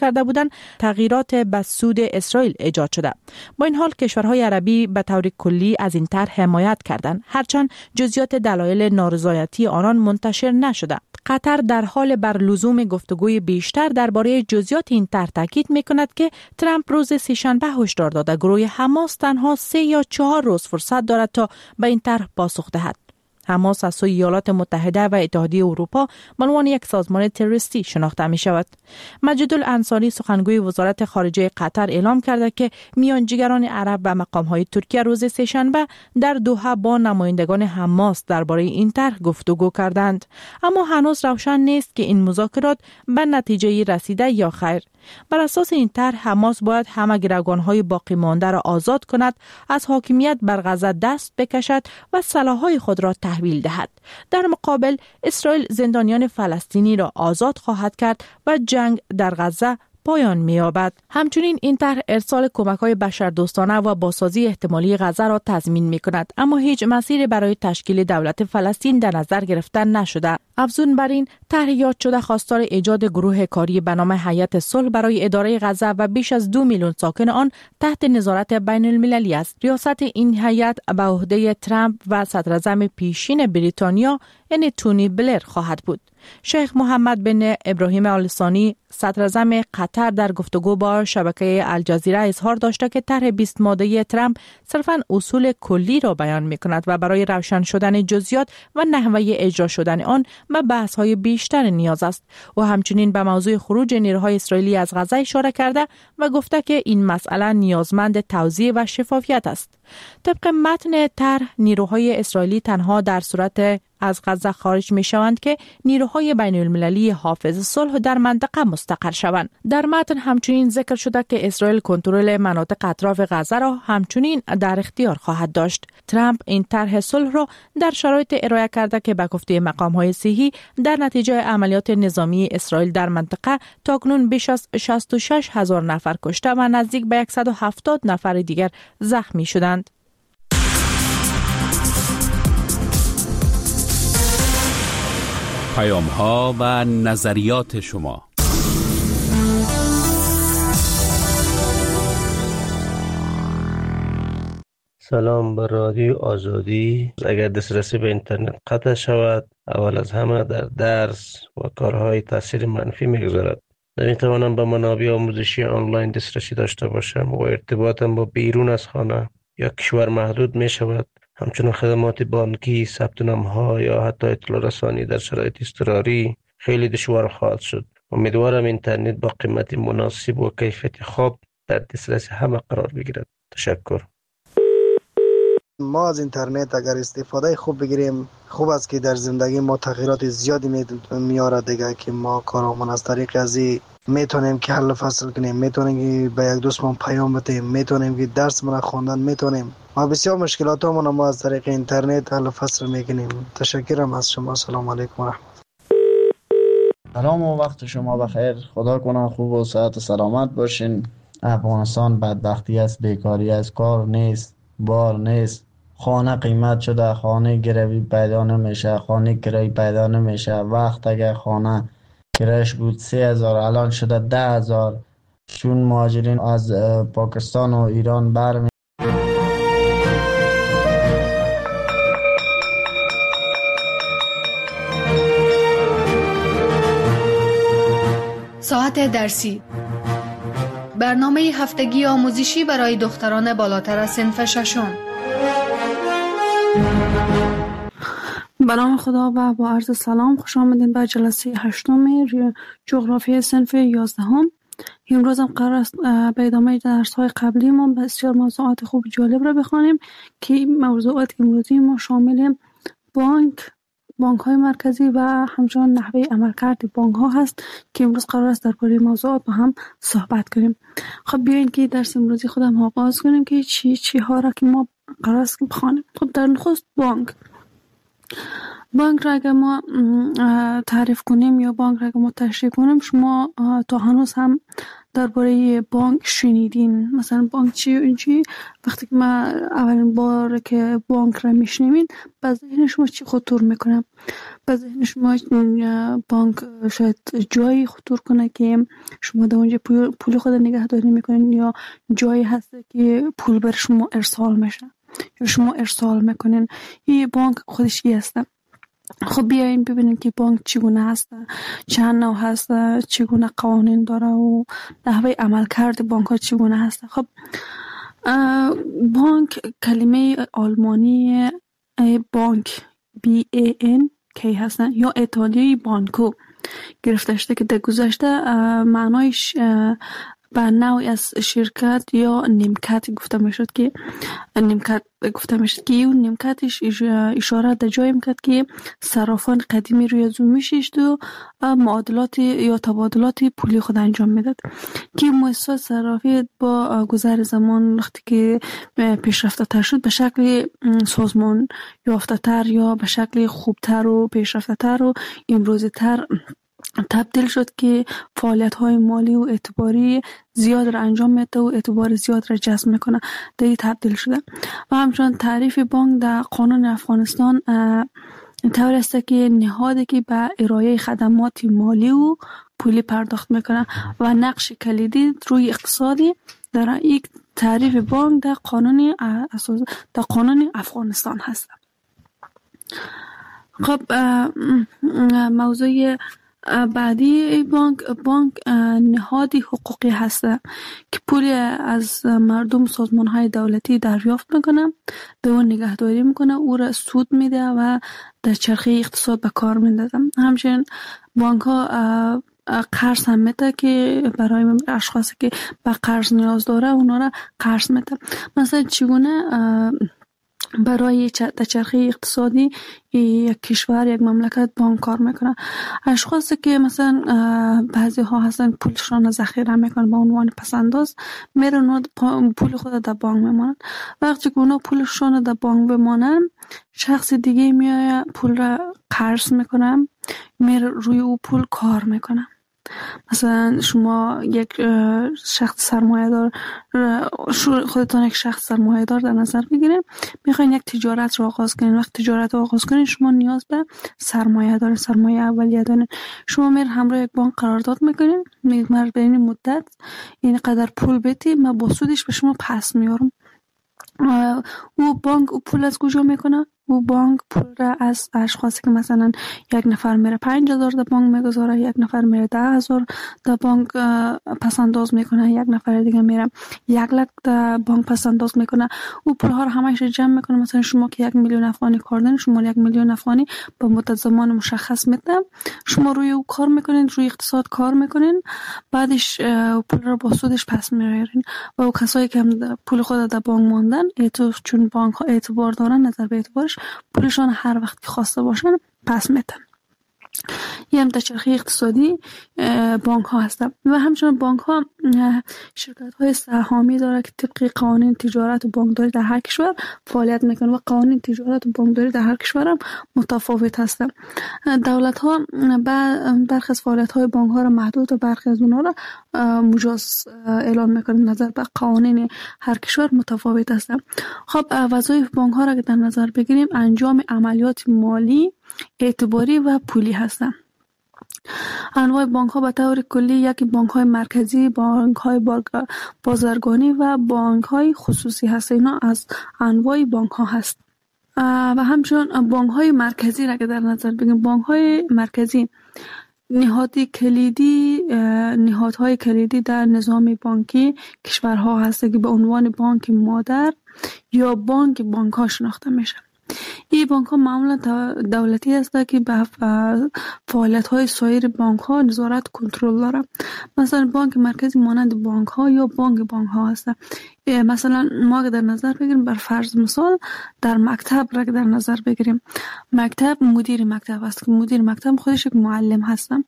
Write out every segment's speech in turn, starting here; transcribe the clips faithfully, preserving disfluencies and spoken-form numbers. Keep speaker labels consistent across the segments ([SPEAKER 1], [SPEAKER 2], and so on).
[SPEAKER 1] کرده بودند تغییرات به سود اسرائیل ایجاد شده. با این حال کشورهای عربی به طور کلی از این طرح حمایت کردند، هرچند جزئیات دلایل نارضایتی آنان منتشر نشده. قطر در حال بر لزوم گفتگوی بیشتر درباره جزئیات این طرح تاکید می‌کند که ترامپ روز سه‌شنبه هشدار داده گروه حماس تنها سه یا چهار روز فرصت دارد تا به این طرح پاسخ دهد. حماس از سوی ایالات متحده و اتحادیه اروپا به عنوان یک سازمان تروریستی شناخته می شود. مجید الانصاری سخنگوی وزارت خارجه قطر اعلام کرده که میانجیگران عرب و مقام‌های ترکیه روز سه‌شنبه در دوحه با نمایندگان حماس درباره این طرح گفتگو کردند، اما هنوز روشن نیست که این مذاکرات به نتیجه رسیده یا خیر. بر اساس این طرح حماس باید همه گروگان‌های باقی مانده را آزاد کند، از حاکمیت بر غزه دست بکشد و سلاح‌های خود را تحویل دهد. در مقابل اسرائیل زندانیان فلسطینی را آزاد خواهد کرد و جنگ در غزه پایان می‌یابد. همچنین این طرح ارسال کمک‌های بشردوستانه و بازسازی احتمالی غزه را تضمین می‌کند، اما هیچ مسیری برای تشکیل دولت فلسطین در نظر گرفته نشده. افزون بر این، طرح یاد شده خواستار ایجاد گروه کاری به نام هیئت صلح برای اداره غزه و بیش از دو میلیون ساکن آن تحت نظارت بین المللی است. ریاست این هیئت به عهده ترامپ و صدراعظم پیشین بریتانیا یعنی تونی بلر خواهد بود. شیخ محمد بن ابراهیم آل ثانی صدراعظم قطر در گفتگو با شبکه الجزیره اظهار داشته که طرح بیست ماده‌ای ترامپ صرفاً اصول کلی را بیان می‌کند و برای روشن شدن جزئیات و نحوه اجرا شدن آن به بحث‌های بیشتر نیاز است. و همچنین به موضوع خروج نیروهای اسرائیلی از غزه اشاره کرده و گفته که این مسئله نیازمند توضیح و شفافیت است. طبق متن طرح، نیروهای اسرائیلی تنها در صورت از غزه خارج می شوند که نیروهای بین المللی حافظ صلح در منطقه مستقر شوند. در متن همچنین ذکر شده که اسرائیل کنترل مناطق اطراف غزه را همچنین در اختیار خواهد داشت. ترامپ این طرح صلح را در شرایط ارائه کرده که به گفته مقام‌های صحی در نتیجه عملیات نظامی اسرائیل در منطقه تاکنون بیش از شصت و شش هزار نفر کشته و نزدیک به صد و هفتاد نفر دیگر زخمی شدند.
[SPEAKER 2] پیام ها و نظریات شما.
[SPEAKER 3] سلام بر رادیو آزادی. اگر دسترسی به اینترنت قطع شود، اول از همه در درس و کارهای تاثیر منفی میگذارد. نمیتوانم به منابع آموزشی آنلاین دسترسی داشته باشم و ارتباطم با بیرون از خانه یا کشور محدود می شود. همچنین خدمات بانکی، ثبت نام‌ها یا حتی اطلاع رسانی در شرایط اضطراری خیلی دشوار خواهد شد. امیدوارم اینترنت با قیمت مناسب و کیفیت خوب در دسترس همه قرار بگیرد. تشکر.
[SPEAKER 4] ما از اینترنت اگر استفاده خوب بگیریم، خوب است که در زندگی ما تغییرات زیادی میاره دیگه، که ما کارامون از طریق ازی میتونیم که حل فصل کنیم، میتونیم که به یک دوستمون پیام بدیم، میتونیم که درس من خواندن میتونیم ما بسیار مشکلاتمون ما از طریق اینترنت حل فصل میکنیم. تشکرم از شما. سلام علیکم و رحمت.
[SPEAKER 5] سلام و وقت شما بخیر. خدا کنه خوب و صحت و سلامت باشین. افغانستان بدبختی است، بیکاری است، کار نیست، بار نیست، خانه قیمت شده، خانه گروی پیدا نمیشه، خانه کرایه پیدا نمیشه. وقت اگر خانه کرایش بود سه هزار الان شده ده هزار، چون مهاجرین از پاکستان و ایران برمی
[SPEAKER 6] ساعت درسی، برنامه هفتگی آموزشی برای دختران بالاتر از صنف ششم.
[SPEAKER 7] به نام خدا و با عرض سلام، خوش آمدین به جلسه هشتم جغرافی صنف یازدهم. امروز هم قرار است به ادامه درس های قبلی ما بسیار موضوعات خوب جالب را بخوانیم که موضوعات امروزی ما شامل بانک بانک های مرکزی و همچنان نحوه عملکرد بانک ها هست که امروز قرار است در باره موضوعات با هم صحبت کنیم. خب بیاین که درس امروزی خودم آغاز کنیم که چی چی ها را که ما قرار است که بخوانیم. خب در نخست بانک. بانک را اگر ما تعریف کنیم یا بانک را اگر ما تشریح کنیم، شما تا هنوز هم درباره بانک شنیدین؟ مثلا بانک چی چی وقتی که ما اولین بار که بانک را میشنوین به ذهن شما چی خطور میکنه؟ به ذهن شما بانک شاید جایی خطور کنه که شما در اونجا پول خود نگهداری میکنین، یا جایی هست که پول بر شما ارسال میشه یا شما ارسال میکنین. این بانک خودش چی هست؟ خب بیاین ببینیم که بانک چگونه هست، چند نوع هست، چگونه قوانین داره و نحوه عمل کرد بانک ها چگونه هست. خب بانک کلمه آلمانی بانک بی ای ان کی هستن یا ایتالیایی بانکو گرفته شده که در گذشته معنایش به نوعی از شرکت یا نیمکت گفته میشد که نیمکت گفته میشد که اون نیمکتش اشاره در جایی میکرد که صرافان قدیمی روی زو میشید و معادلات یا تبادلات پولی خود انجام میداد که مؤسسات صرافی با گذر زمان وقتی که پیشرفته تر شد به شکل سازمان یافته تر یا به شکل خوبتر و پیشرفته تر و امروزی تر تبدیل شد که فعالیت‌های مالی و اعتباری زیاد را انجام میده و اعتبار زیاد را جذب میکنه. در این تبدیل شده و همچنان تعریف بانک در قانون افغانستان طور است که نهادی که به ارائه خدمات مالی و پولی پرداخت میکنه و نقش کلیدی روی اقتصادی در یک تعریف بانک در قانون اساس در قانون افغانستان هست. خب موضوع بعدی بانک بانک نهادی حقوقی هست که پولی از مردم سازمان‌های دولتی دریافت میکنه، به اون نگهداری میکنه، او را سود میده و در چرخه اقتصاد به کار میندازه. همچنین بانک ها قرض هم میده که برای اشخاصی که به قرض نیاز داره اونا را قرض میده. مثلا چگونه برای چرخه اقتصادی یک کشور یک مملکت بانک کار میکنه؟ اشخاصی که مثلا بعضی ها هستن پولشان ذخیره میکنن به عنوان پسنداز، میرن پول خود در بانک میمونن. وقتی که اونا پولشان در بانک بمانن، شخص دیگه میاد پول را قرض میکنه، میره روی او پول کار میکنه. مثلا شما یک شخص سرمایه دار، خودتان یک شخص سرمایه دار در نظر بگیرید، میخواین یک تجارت رو آغاز کنین. وقت تجارت رو آغاز کنین شما نیاز به سرمایه دارین، سرمایه اولیه دارین. شما میرین همراه یک بانک قرارداد میکنین، میگید من به این مدت این قدر پول بدی، من با سودش به شما پس میارم. او بانک او پول از کجا میکنه؟ او بانک پول را از اشخاصی که مثلا یک نفر میره پنج هزار در بانک میگذاره، یک نفر میره ده هزار در بانک پس انداز میکنه، یک نفر دیگه میره یک لک در بانک پس انداز میکنه. او پول ها رو همش جمع میکنه. مثلا شما که یک میلیون افغانی کار دارین، شما یک میلیون افغانی با مدت زمان مشخص میده، شما روی او کار میکنین، روی اقتصاد کار میکنین، بعدش پول رو با سودش پس میارین. و او کسایی که پول خود در بانک ماندن، چون بانک ها اعتبار دارن، نظر به اعتبارش پولشان هر وقت که خواسته باشن پس میتن. یه هم در چرخه اقتصادی بانک ها هستن. و همچنان بانک ها شرکت های سهامی داره که طبق قوانین تجارت و بانکداری در هر کشور فعالیت میکنه و قوانین تجارت و بانکداری در هر کشور هم متفاوت هستن. دولت ها برخی از فعالیت های بانک ها را محدود و برخی از اونها را مجاز اعلان میکنه. نظر به قوانین هر کشور متفاوت هستن. خب وظایف بانک ها را که در نظر بگیریم، انجام عملیات مالی، اعتباری و پولی هستند. انواع بانک ها به طور کلی یکی بانک های مرکزی، بانک های بازرگانی و بانک های خصوصی هست. اینا از انواع بانک ها هست. و همچنین بانک های مرکزی را که در نظر بگیریم، بانک های مرکزی نهادی کلیدی نهادهای کلیدی در نظام بانکی کشورها هست که به عنوان بانک مادر یا بانک بانک ها شناخته میشه. این بانک ها معمولا دولتی هست که به فعالیت های سایر بانک ها نظارت کنترل داره. مثلا بانک مرکزی مانند بانک ها یا بانک بانک ها هست. مثلا ما در نظر بگیریم، بر فرض مثال در مکتب را در نظر بگیریم، مکتب مدیر مکتب است که مدیر مکتب خودش یک معلم هستن.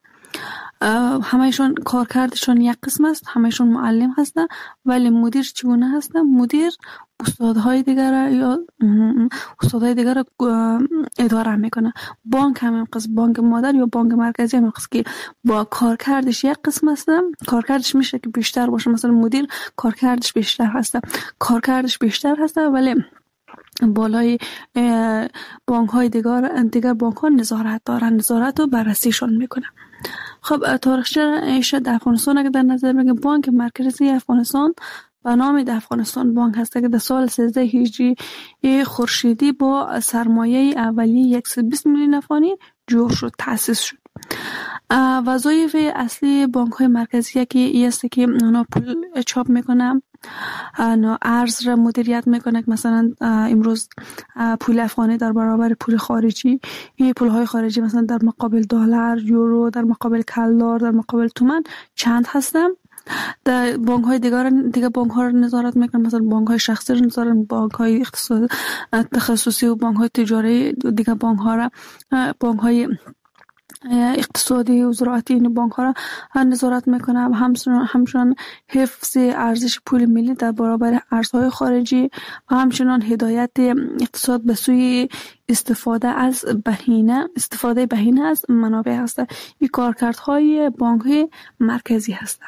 [SPEAKER 7] همهشون کارکردشون یک قسم است، همهشون معلم هستن، ولی مدیر چگونه هستن؟ مدیر استادهای دیگر یا استادهای دیگر اداره میکنه. بانک همین قسم، بانک مادر یا بانک مرکزی همین قسم که با کارکردش یک قسم است، کارکردش میشه که بیشتر باشه. مثلا مدیر کارکردش بیشتر هست، کارکردش بیشتر هست، ولی بالای بانک های دیگر دیگر بانک ها نظارت دارن، نظارت و بررسیشون میکنن. خب تاریخچه در افغانستان اگه در نظر بگیریم، بانک مرکزی افغانستان به نام در افغانستان بانک هست که در سال سیزده هجری خورشیدی با سرمایه اولیه صد و بیست میلیون افغانی جور شد، تأسیس شد. وظایف اصلی بانک های مرکزی یکی است که اونا پول چاپ میکنن، ارز را مدیریت میکنه. مثلا امروز پول افغانی در برابر پول خارجی، این پول های خارجی مثلا در مقابل دلار، یورو، در مقابل کلدار، در مقابل تومان چند هستن. در بانک های دیگر دیگه بانک ها رو نظارت میکنن، مثلا بانک های شخصی رو نظارت، بانک های اقتصاد تخصصی و بانک های تجاری دیگه بانک ها را بانک های اقتصادی و زراعتی این بانک ها را نظارت میکنه. همچنان همچنان حفظ ارزش پول ملی در برابر ارزهای خارجی و همچنان هدایت اقتصاد به سوی استفاده از بهینه استفاده بهینه از منابع هست. این کارکردهای بانک های مرکزی هستند.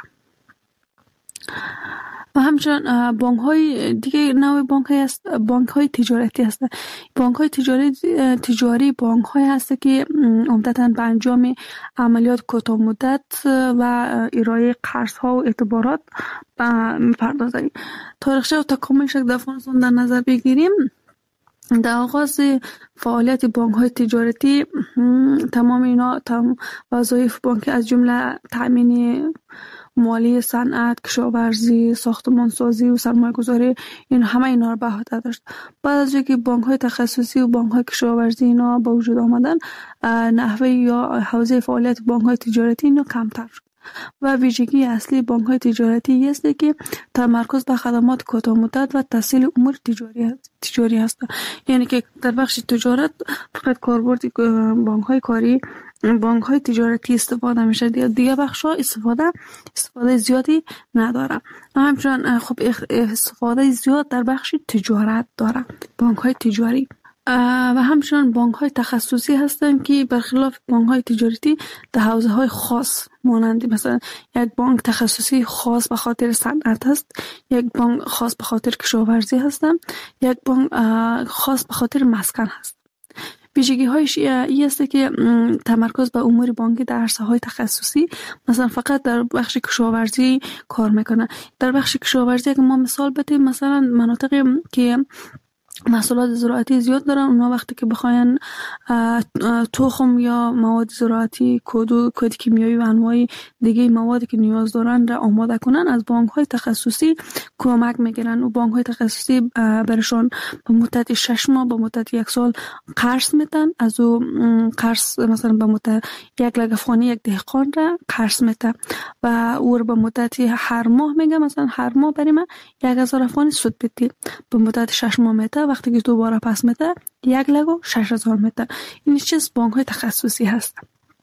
[SPEAKER 7] و همچنان بانک های دیگه نوع بانک های هست، بانک های تجارتی هست. بانک های تجاری تجاری بانک های هست که عمدتاً به انجام عملیات کوتاه مدت و ارائه قرض ها و اعتبارات میپردازند. تاریخچه و تکاملش در افغانستان در نظر بگیریم، در آغاز فعالیت بانک های تجارتی تمام اینا تمام وظایف بانک از جمله تأمین مالی، صنعت، کشاورزی، ساختمانسازی و سرمایه‌گذاری، این همه اینا رو به عهده داشت. بعد از اینکه بانک های تخصصی و بانک های کشاورزی اینا به وجود آمدن، نحوه یا حوزه فعالیت بانک های تجارتی اینا کمتر شد و ویژگی اصلی بانک های تجارتی است که تمرکز به خدمات کوتاه مدت و تسهیل امور تجاری تجاری است. یعنی که در بخش تجارت فقط کاربرد بانک های کاری بانک های تجارتی استفاده میشه، دیگه بخش ها استفاده استفاده زیادی نداره. همچنان خب استفاده زیاد در بخش تجارت داره بانک های تجاری. و همچنان بانک های تخصصی هستند که برخلاف بانک های تجارتی در حوزه های خاص مانند مثلا یک بانک تخصصی خاص به خاطر صنعت هست، یک بانک خاص به خاطر کشاورزی هستند، یک بانک خاص به خاطر مسکن هست. ویژگی هایش این است که تمرکز به امور بانکی در عرصه های تخصصی، مثلا فقط در بخش کشاورزی کار میکنه. در بخش کشاورزی اگه ما مثال بدیم، مثلا مناطقی که محصولات زراعتی زیاد دارن، اونا وقتی که بخواین تخم یا مواد زراعتی، کود کود کیمیایی و انواع دیگه موادی که نیاز دارن را آماده کنن، از بانک های تخصصی کمک میگیرن و بانک های تخصصی برشون به مدت شش ماه به مدت یک سال قرض میدن. از او قرض مثلا به مدت یک لگ افغانی یک دهقان را قرض میده و او به مدت هر ماه میگه مثلا هر ماه بریم یک هزار افغانی سود بدید، به مدت شش ماه میده، وقتی که دوباره پس میده یک لگو شش هزار میده. این چیز بانک های تخصصی هست.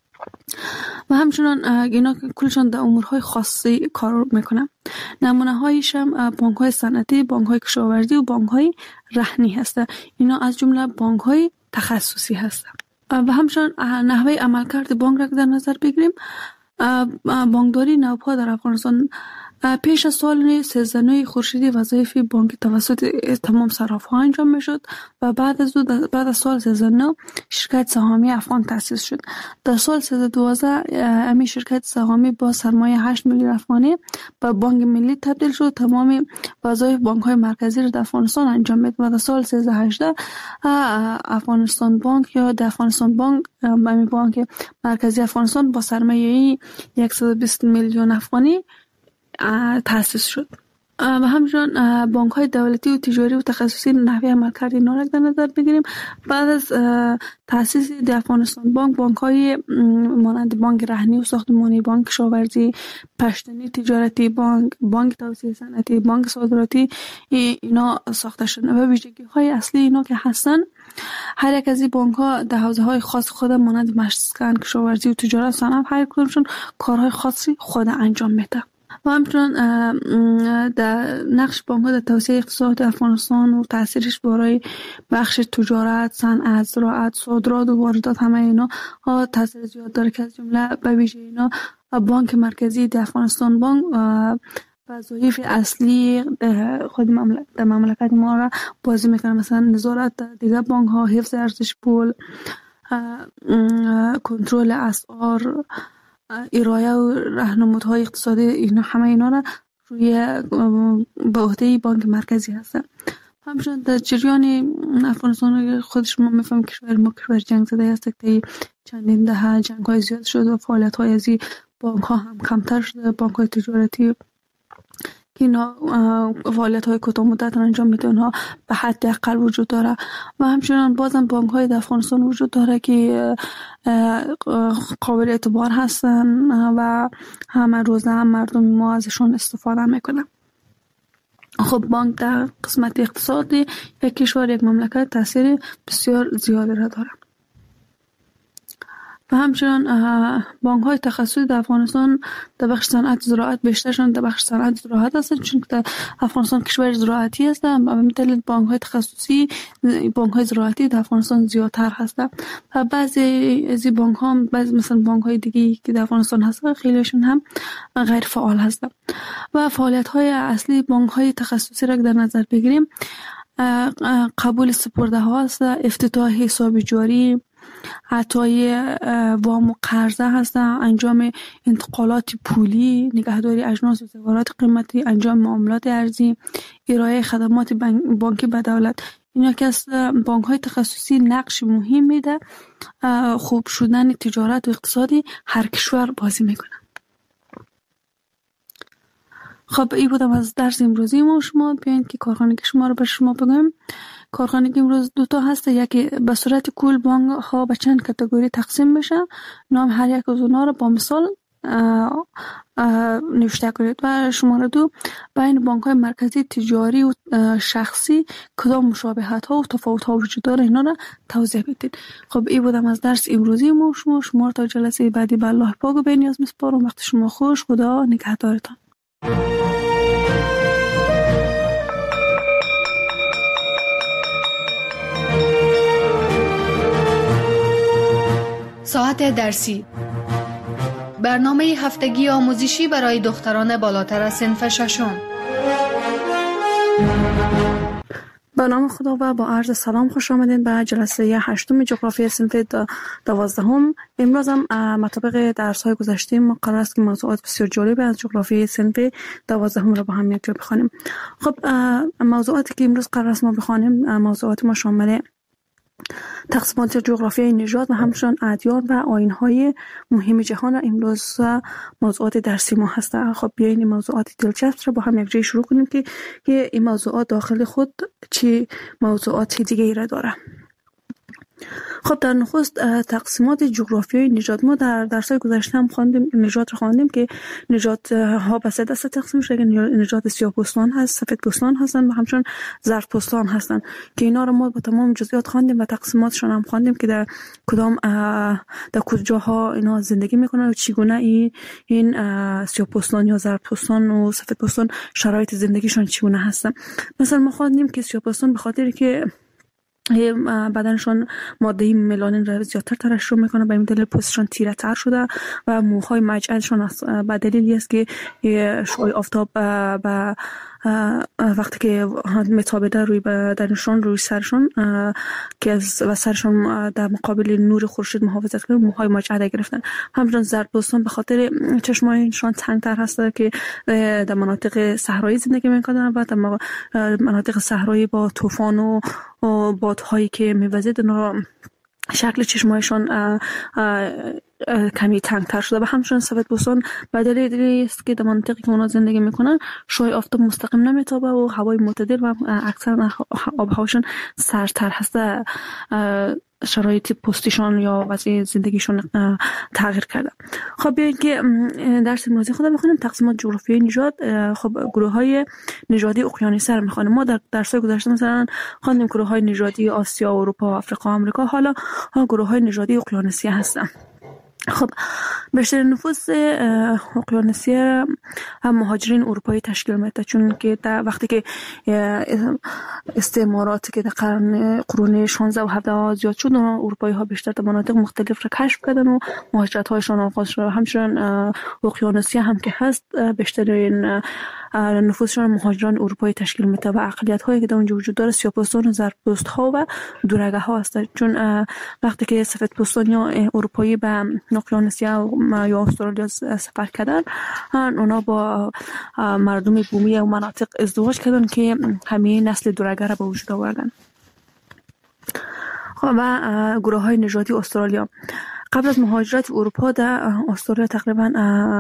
[SPEAKER 7] و همچنان اینا کلشان در امورهای خاصی کار میکنن. نمونه هایش هم بانک های صنعتی، بانک های کشاورزی و بانک های رهنی هست. اینا از جمله بانک های تخصصی هست. و همچنان نحوه عملکرد بانک را در نظر بگیریم، بانکداری نوپا در افغانستان پیش از سال سیزده خورشیدی وظایف بانک توسط تمام صراف‌ها انجام میشد و بعد از بعد از سال سیزده شرکت سهامی افغان تأسیس شد. در سال سیزده دوازده امی شرکت سهامی با سرمایه هشت میلیون افغانی به بانک ملی تبدیل شد. تمام وظایف بانک‌های مرکزی را در افغانستان انجام میداد و در سال سیزده هجده افغانستان بانک یا در افغانستان بانک امی بانک مرکزی افغانستان با سرمایه صد و بیست میلیون افغانی تأسیس شد. و همچنین بانک های دولتی و تجاری و تخصصی نحوه عملکرد اینا را در نظر بگیریم. بعد از تأسیس در افغانستان بانک، بانک های مانند بانک رهنی و ساختمانی، بانک کشاورزی، پشتنی تجارتی بانک، بانک توسعه صنعتی، بانک صادراتی اینا ساخته شدن و ویژگی های اصلی اینا که هستن، هر یک از این بانک ها در حوزه های خاص خود مانند مسکن، کشاورزی و تجارت، صنعت هر کدومشون کارهای خاصی خود انجام میده. و همچنین در نقش بانک ها در توسعه اقتصاد افغانستان و تاثیرش برای بخش تجارت، صنعت، زراعت، صادرات و واردات همه اینا ها تاثیر زیاد داره که از جمله به ویژه اینا بانک مرکزی در افغانستان بانک وظایف اصلی خود مملکت در مملکت ما را بازی میکنه، مثلا نظارت دیگر بانک ها، حفظ ارزش پول، کنترل اسعار، ارائه و راهنمودهای اقتصادی، اینا همه اینا را روی به عهده بانک مرکزی هستن. همچنین در جریان افغانستان خودش ما میفهمیم کشور ما کشور جنگ زده است که چندین دهه جنگ های زیاد شده و فعالیت های از این بانک ها هم کمتر شده. بانک های تجارتی که اینا فعالیت های کوتاه مدت انجام میده اونها به حد اقل وجود داره و همچنین بازم بانک های در افغانستان وجود داره که قابل اعتبار هستن و همه روزه هم مردم ما ازشون استفاده میکنن. خب بانک در قسمت اقتصادی یک کشور، یک مملکت تاثیر بسیار زیادی را داره. و همچنین بانک های تخصصی در افغانستان در بخش صنعت زراعت بیشترشون در بخش صنعت زراعت هستند، چون در افغانستان کشور زراعتی است و به دلیل بانک های تخصصی بانک های زراعتی در افغانستان زیادتر هستند و بعضی از این بانک ها بعضی مثلا بانک های دیگه که در افغانستان هستند خیلیشون هم غیر فعال هستند. و فعالیت های اصلی بانک های تخصصی را در نظر بگیریم، قبول سپرده ها است، افتتاح حساب جاری، عطای وام و قرضه هستن، انجام انتقالات پولی، نگهداری اجناس و زیورات قیمتی، انجام معاملات ارزی، ارائه خدمات بانکی به دولت. اینا که از بانک های تخصصی نقش مهم میده خوب شدن تجارت و اقتصادی هر کشور بازی میکنه. خب این بودم از درس امروزی ما. شما بیاین که کارخانگی شما رو به شما بگم. کارخانگی امروز دوتا هست، یکی به صورت کل بانک ها به چند کاتگوری تقسیم میشه، نام هر یک از اونها رو با مثال اه اه نوشته کنید و شماره دو بین بانک های مرکزی تجاری و شخصی کدام مشابهت ها و تفاوت ها وجود داره اینا رو توضیح بدید. خب این بودم از درس امروزی ما. شما شما تا جلسه بعدی به الله پاک و بنیاز میسپارم. وقت شما خوش. خدا نگهدارتان.
[SPEAKER 6] ساعت درسی، برنامه هفتگی آموزشی برای دختران بالاتر از صنف ششم.
[SPEAKER 7] به نام خدا و با عرض سلام خوش آمدین به جلسه هشتم جغرافی صنف دوازدهم. امروز هم مطابق درس های گذشته ما قرار است که موضوعات بسیار جالب از جغرافی صنف دوازدهم را با هم یک جا بخوانیم. خب موضوعاتی که امروز قرار است ما بخوانیم، موضوعات ما شامل تقسیمات جغرافیای نژاد و همچنین ادیان و آیین‌های مهم جهان امروز موضوعات درسی ما هستند. خب بیاین این موضوعات دلچسب را با هم یک جای شروع کنیم که که این موضوعات داخل خود چه موضوعات دیگه ای را داره. خب در نخست تقسیمات جغرافیایی نژاد، ما در درس‌های گذشته هم خواندیم نژاد رو خواندیم که نژاد ها به سه دسته تقسیم شده. نژاد سیاه‌پوستان هست، سفیدپوستان هستن و همچنین زردپوستان هستن که اینا رو ما با تمام جزئیات خواندیم و تقسیماتشون هم خواندیم که در کدام در کجاها اینا زندگی میکنن و چگونه این این سیاه‌پوستان یا زردپوستان و سفیدپوستان شرایط زندگیشون چگونه هستن. مثلا ما خواندیم که سیاه‌پوستان به خاطر که بدنشون ماده ملانین را زیادتر ترشح میکنه، به این دلیل پوستشون تیره تر شده و موهای مجعدشون به دلیلی است که شعاع آفتاب به وقتی که متابعه روی بدنشون روی سرشون که از و سرشون در مقابل نور خورشید محافظت کنه، موهای مجعد گرفتن. همچنین زردپوستان به خاطر چشمایشون تنگتر هسته که در مناطق صحرایی زندگی میکنن و در مناطق صحرایی با طوفان و بادهایی که میوزید اونا شکل چشمایشون کمی تنگتر شده و همچنین سفیدپوستان به دلیلی است که در منطقه که اونا زندگی میکنن شعاع آفتاب مستقیم نمیتابه و هوای معتدل و اکثر آب هواشون سردتر هسته، شرایط پوستیشون یا وضع زندگیشون تغییر کرده. خب بیاین که درس امروزی خود بخونیم، تقسیمات جغرافیایی نژاد. خب گروه های نژادی اقیانوسی رو میخوانیم. ما در درس‌های گذشته مثلا خواندیم گروه های نژادی آسیا، اروپا، آفریقا، آمریکا. حالا گروه های نژادی اقیانوسی هستن. خب بیشتر نفوس اقیانوسی هم مهاجرین اروپایی تشکیل میده، چون که در وقتی که استعماراتی که در قرن قرون شانزده و هفده زیاد شد، اروپایی ها بیشتر در مناطق مختلف را کشف کردن و مهاجرت هایشان آغاز شد. همچنین اقیانوسی هم که هست بیشترین نفوسشان مهاجران اروپایی تشکیل میده و اقلیت هایی که در اونجا وجود داره سیاه‌پوستان و زردپوست ها و دورگه ها هستند، چون وقتی که سفیدپوستان یا اروپایی به اقیانوسیا یا استرالیا سفر کردن، اونا با مردم بومی و مناطق ازدواج کردن که همین نسل دورگه را به وجود آوردن. و گروه های نژادی استرالیا قبل از مهاجرت اروپا در استرالیا تقریبا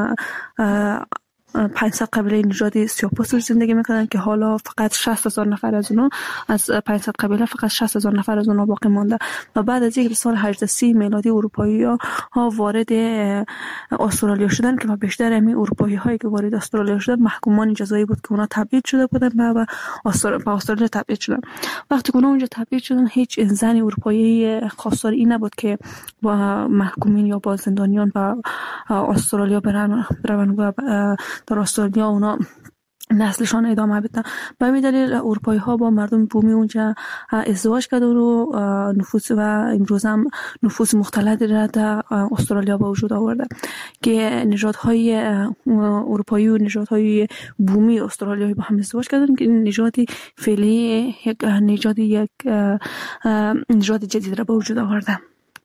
[SPEAKER 7] پانصد قبیله نژادی سیاه‌پوست زندگی میکردن که حالا فقط شصت هزار نفر از اونها از پانصد قبیله فقط شصت هزار نفر از اونها باقی مانده. و بعد از اینکه سال هجده سی میلادی اروپایی ها وارد استرالیا شدن که بیشتر همین اروپایی هایی که وارد استرالیا شدن محکومان جزایی بود که اونا تبعید شده بودن و به استرالیا تبعید شدن. وقتی که اونا اونجا تبعید شدن هیچ زن اروپایی خواستار این نبود که با محکومین یا با زندانیان به استرالیا برن برن و در استرالیا اونا نسلشان ادامه بدن. به همین دلیل اروپایی ها با مردم بومی اونجا ازدواج کردن و نفوس و امروز هم نفوس مختلطی را در استرالیا با وجود آورده که نژادهای اروپایی و نژادهای بومی استرالیایی با هم ازدواج کردن که نژادی فعلی یک نژاد یک نژاد جدید را با وجود آورده.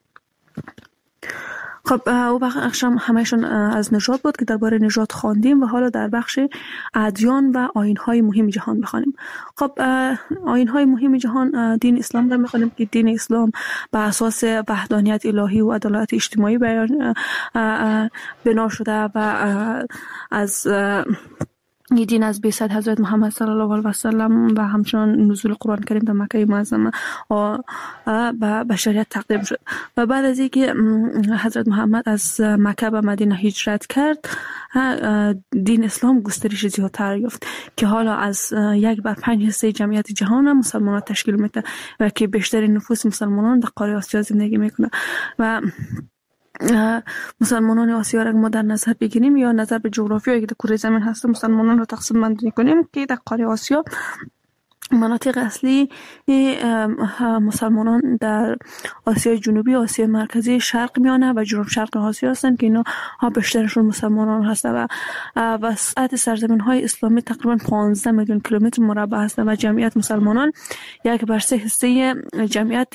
[SPEAKER 7] خب او بخش هم همهشون از نژاد بود که درباره نژاد خواندیم و حالا در بخش ادیان و آیین‌های مهم جهان بخوانیم. خب آیین‌های مهم جهان دین اسلام را می‌خوانیم که دین اسلام بر اساس وحدانیت الهی و عدالت اجتماعی بیان بنا شده و از این دین از بعثت حضرت محمد صلی الله علیه و سلم و همچنین نزول قرآن کریم در مکه معظمه به بشریت تقدیم شد. و بعد از اینکه حضرت محمد از مکه به مدینه هجرت کرد، دین اسلام گسترش زیادتر یافت که حالا از یک بر پنج حصه جمعیت جهان مسلمانان تشکیل میده و که بیشتر نفوس مسلمانان در قاره آسیا زندگی میکنه. و مسلمانان آسیا را ما در نظر بگیریم یا نظر به جغرافیایی که در کره زمین هست، مسلمانان را تقسیم بندی کنیم که در قاره آسیا مناطق اصلی مسلمانان در آسیای جنوبی، آسیای مرکزی، شرق میانه و جنوب شرق آسیا هستند که اینا بیشترشون مسلمانان هستند و وسعت سرزمین های اسلامی تقریبا پانزده میلیون کیلومتر مربع هست و جمعیت مسلمانان یک بر سه حصه جمعیت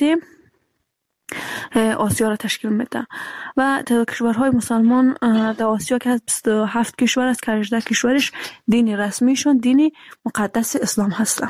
[SPEAKER 7] آسیا را تشکیل میده. و تعداد کشورهای مسلمان در آسیا که از بیست و هفت کشور است که هجده کشورش دین رسمیشون دین مقدس اسلام هستن.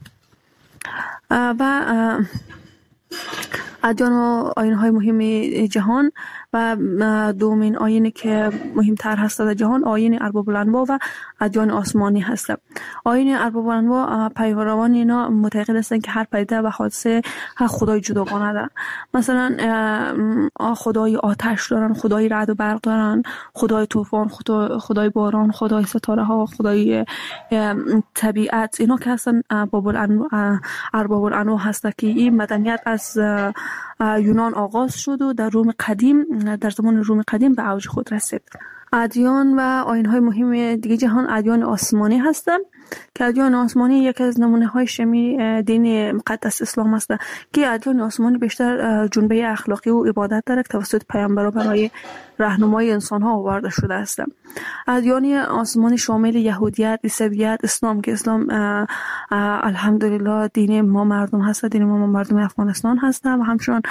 [SPEAKER 7] و ادیان و آیین‌های مهم جهان و دومین آیینی که مهمتر هست در جهان آیین ارباب الانواع و ادیان آسمانی هست. آیین ارباب الانواع پیروان اینا معتقد هستند که هر پدیده و حادثه هر خدای جداگانه دارن. مثلا خدای آتش دارن، خدای رعد و برق دارن، خدای طوفان، خدای باران، خدای ستاره ها، خدای طبیعت. اینا که هستن ارباب الانواع هست که این مدنیت از یونان آغاز شد و در روم قدیم در زمان روم قدیم به اوج خود رسید. ادیان و آیین‌های مهم دیگه جهان ادیان آسمانی هستند که ادیان آسمانی یکی از نمونه‌های شمی دین مقدس اسلام است که ادیان آسمانی بیشتر جنبه اخلاقی و عبادت دارد که توسط پیامبران برای راهنمایی انسان‌ها آورده شده است. ادیان آسمانی شامل یهودیت، عیسویت، اسلام که اسلام الحمدلله دین ما مردم هست، دین ما مردم افغانستان هست و همچنین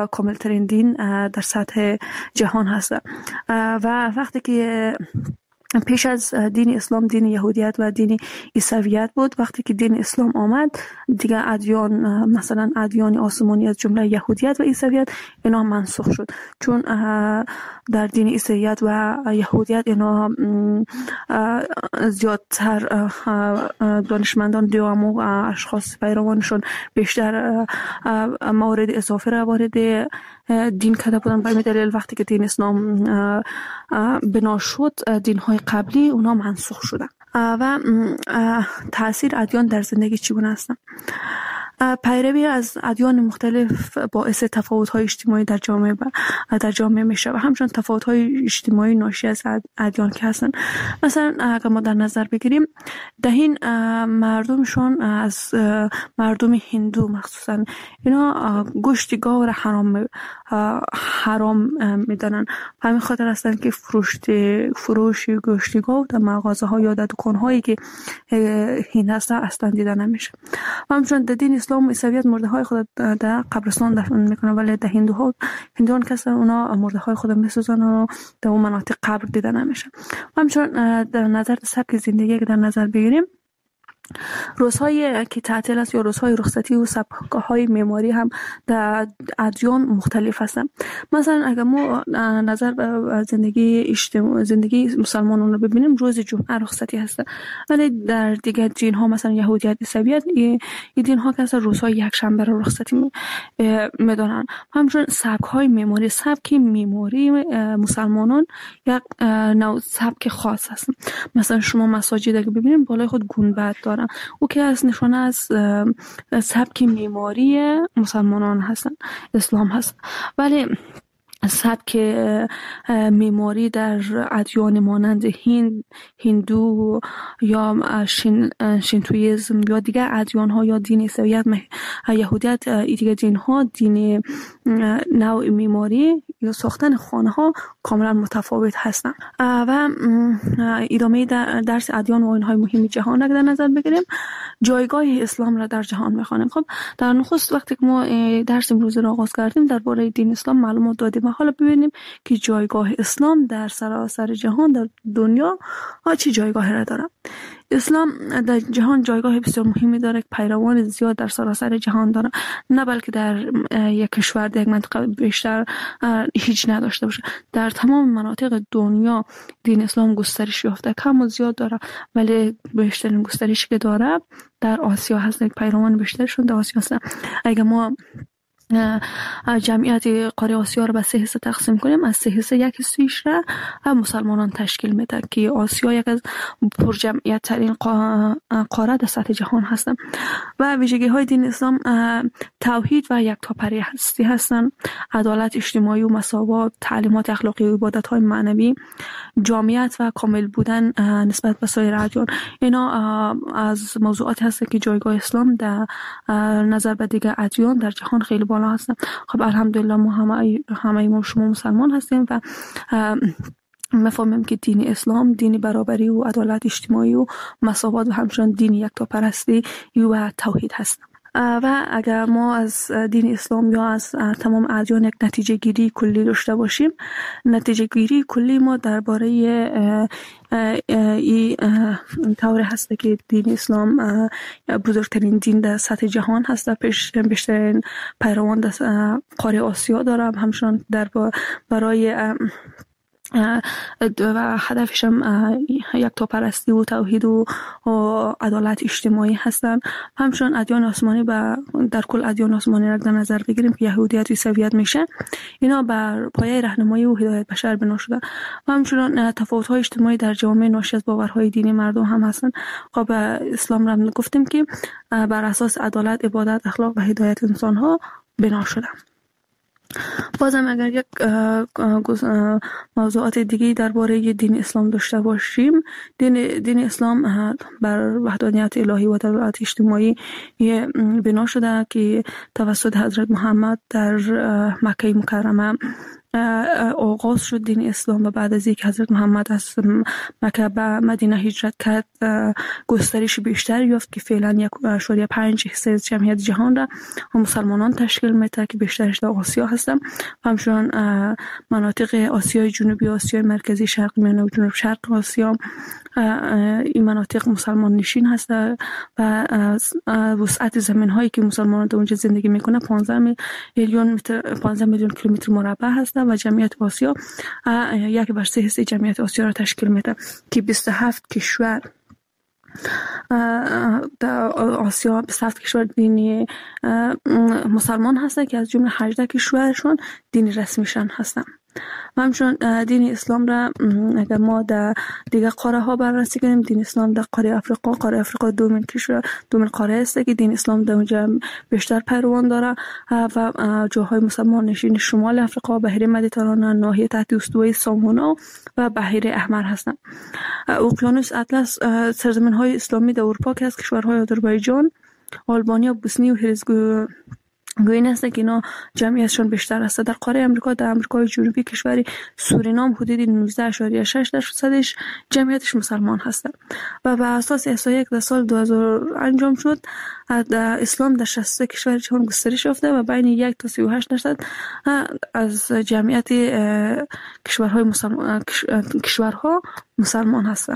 [SPEAKER 7] کاملترین دین در سطح جهان هست. و وقتی که پیش از دین اسلام دین یهودیت و دین عیسویت بود. وقتی که دین اسلام آمد دیگه ادیان مثلا ادیان آسمانی از جمله یهودیت و عیسویت اینا منسوخ شد، چون در دین عیسویت و یهودیت اینا زیادتر دانشمندان دیوام و اشخاص پیروانشون بیشتر موارد اضافه را وارد دین کرده بودن. به همین دلیل وقتی که دین اسلام بنا شد دین های قبلی اونا منسوخ شدن. و تاثیر ادیان در زندگی چگونه هستن؟ پیروی از ادیان مختلف باعث تفاوت‌های اجتماعی در جامعه در جامعه میشه و همچنین تفاوت‌های اجتماعی ناشی از ادیان که هستن. مثلا اگر ما در نظر بگیریم دهین مردمشون از مردم هندو مخصوصا اینا گوشت گاو را حرام حرام میدانن. همین خاطر هستن که فروش فروش گوشت گاو در مغازه‌ها یا در دکان‌هایی که هند هستن اصلا دیده نمیشه. همچنین در دین اسلام و عیسویت مرده های خود در قبرستان دفن میکنن، ولی در هندوها هندوان کسا اونا مرده های خود میسوزن و در اون مناطق قبر دیده نمیشه. همچنین در نظر سبک زندگی که در نظر بگیریم روزهای که تعطیل است یا روزهای رخصتی و سبک‌های معماری هم در ادیان مختلف هستند. مثلا اگر ما نظر به زندگی اجتماعی زندگی مسلمانان رو ببینیم روز جمعه رخصتی هست، ولی در دیگر دین ها مثلا یهودیت عیسویت این دین ها که روزهای یک شنبه رو رخصتی میدونن. همچنین سبک‌های معماری سبک معماری مسلمانان یک نوع سبک خاص هست. مثلا شما مساجد اگه ببینیم بالای خود گنبد دارن، او که از نشانه از سبک معماری مسلمانان هستن، اسلام هست. ولی سبک معماری در ادیان مانند هند، هندو یا شین، شینتویسم یا دیگر ادیان ها یا دین عیسویت، یهودیت، دیگر دین ها دین نوع معماری یا ساختن خانه ها کاملا متفاوت هستند. و ادامه درس ادیان و آیین مهم جهان را در نظر بگیریم جایگاه اسلام را در جهان می‌خوانیم. خب در نخست وقتی که ما درس امروز را آغاز کردیم درباره دین اسلام معلومات دادیم. حالا ببینیم که جایگاه اسلام در سراسر جهان در دنیا چه جایگاهی را داره. اسلام در جهان جایگاه بسیار مهمی داره که پیروان زیاد در سراسر جهان داره، نه بلکه در یک کشور در یک منطقه بیشتر هیچ نداشته باشه. در تمام مناطق دنیا دین اسلام گسترش یافته، کم و زیاد داره، ولی بیشترین گسترشی که داره در آسیا هست. پیروان بیشترشون در آسیا هستن. اگه ما جمعیت قاره آسیا را به سه حصه تقسیم کنیم، از سه حصه یک حصه‌اش را مسلمانان تشکیل میده که آسیا یک از پرجمعیت ترین قاره در سطح جهان هستند. و ویژگی های دین اسلام توحید و یکتاپرستی هستند، عدالت اجتماعی و مساوات، تعلیمات اخلاقی و عبادت های معنوی، جامعیت و کامل بودن نسبت به سایر ادیان. اینا از موضوعاتی هست که جایگاه اسلام در نظر به دیگر ادیان در جهان خیلی بالا هستن. خب الحمدلله ما همه همه ما شما مسلمان هستیم و مفهمیم که دین اسلام دین برابری و عدالت اجتماعی و مساوات و همچنین دین یکتاپرستی و توحید هست. و اگر ما از دین اسلام یا از تمام ادیان یک نتیجه گیری کلی داشته باشیم، نتیجه گیری کلی ما درباره این طور هست که دین اسلام بزرگترین دین در سطح جهان هست، بیشترین پیروان در قاره آسیا داره، همچنین در برای و هدفش هم یکتاپرستی و توحید و عدالت اجتماعی هستند. همچنین ادیان آسمانی و در کل ادیان آسمانی را در نظر بگیریم که یهودیت و عیسویت میشه، اینا بر پایه راهنمایی و هدایت بشر بنا شده. و همچنین تفاوت‌های اجتماعی در جامعه ناشی از باورهای دینی مردم هم هستند. خب اسلام را گفتیم که بر اساس عدالت، عبادت، اخلاق و هدایت انسان‌ها بنا شده. بازم اگر یک موضوعات دیگه درباره دین اسلام داشته باشیم، دین دین اسلام بر وحدانیت الهی و عدالت اجتماعی بنا شده که توسط حضرت محمد در مکه مکرمه آغاز شد دین اسلام و بعد از یک حضرت محمد از مکه به مدینه هجرت کرد گسترش بیشتر یافت که فعلا یک و پنج حصه از جمعیت جهان را مسلمانان تشکیل میده که بیشترش در آسیا هستن. همچنان مناطق آسیای جنوبی، آسیای مرکزی، شرق میانه و جنوب شرق آسیا این مناطق مسلمان نشین هست و وسعت زمین هایی که مسلمانان در اونجا زندگی میکنه پانزده میلیون متر پانزده میلیون کیلومتر مربع هست و جمعیت آسیا یک بر سه حصه جمعیت آسیا را تشکیل میده که بیست و هفت کشور در آسیا بیست و هفت کشور دینی مسلمان هستند که از جمله هجده کشورشون دینی رسمیشان هستند. و همچنان دین اسلام را اگر ما در دیگر قاره ها بررسی کنیم، دین اسلام در قاره افریقا قاره افریقا دومین کشور دومین قاره است که دین اسلام در اونجا بیشتر پیروان داره و جاهای مسلمان نشین شمال افریقا، بحیره مدیترانه، ناحیه تحت استوای سامونا و بحیره احمر هستند. اقیانوس اطلس سرزمین های اسلامی در اروپا که از کشورهای آذربایجان، آلبانیا، بوسنی و هرزگو گوین است که اینا جمعیتشون بیشتر است. در قاره امریکا در امریکای جنوبی کشوری سورینام حدود نوزده ممیز شش درصدش جمعیتش مسلمان هست و بر اساس احصایه‌ای که در سال دو هزار انجام شد در اسلام در شصت و سه کشور جهان گسترش یافته و بین یک تا سی و هشت درصد از جمعیت کشورهای مسلمان کشورها مسلمان هستند.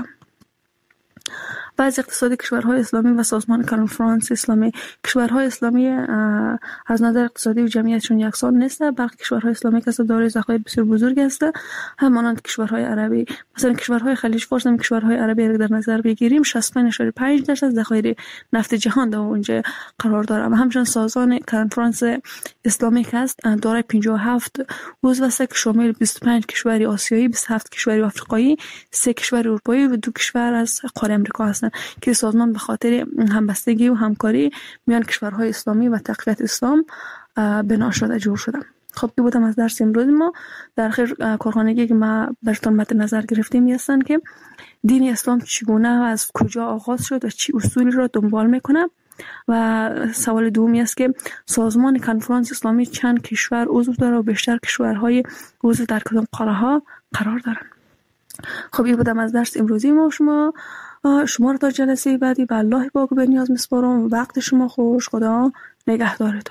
[SPEAKER 7] بعضی اقتصادی کشورهای اسلامی و سازمان کنفرانس اسلامی کشورهای اسلامی از نظر اقتصادی و جمعیتشون یکسان نیست. برخی کشورهای اسلامی که دارای ذخایر بسیار بزرگ هستند، همانند کشورهای عربی. مثلا کشورهای خلیج فارس هم کشورهای عربی را در نظر بگیریم شصت و پنج و پنج درصد ذخایر نفت جهان در اونجا قرار داره و همچنین سازمان کنفرانس اسلامی که است دارای پنجاه و هفت عضو است که شامل بیست و پنج کشور آسیایی، بیست و هفت کشور آفریقایی، سه کشور اروپایی و دو کشور از قاره امریکا هستند که سازمان به خاطر همبستگی و همکاری میان کشورهای اسلامی و تقویت اسلام بنا شده جور شده. خب این بودم از درس امروز ما. در آخر کارخانگی که ما براتون مد نظر گرفتیم هستن که دین اسلام چگونه و از کجا آغاز شد و چی اصولی را دنبال میکنه و سوال دومی است که سازمان کنفرانس اسلامی چند کشور عضو داره و بیشتر کشورهای عضو در کدام قاره ها قرار دارن. خب این بودم از درس امروزی ما. شما شما رو تا جلسه بعدی به الله پاک به نیاز میسپارم. وقت شما خوش. خدا نگهدارتون.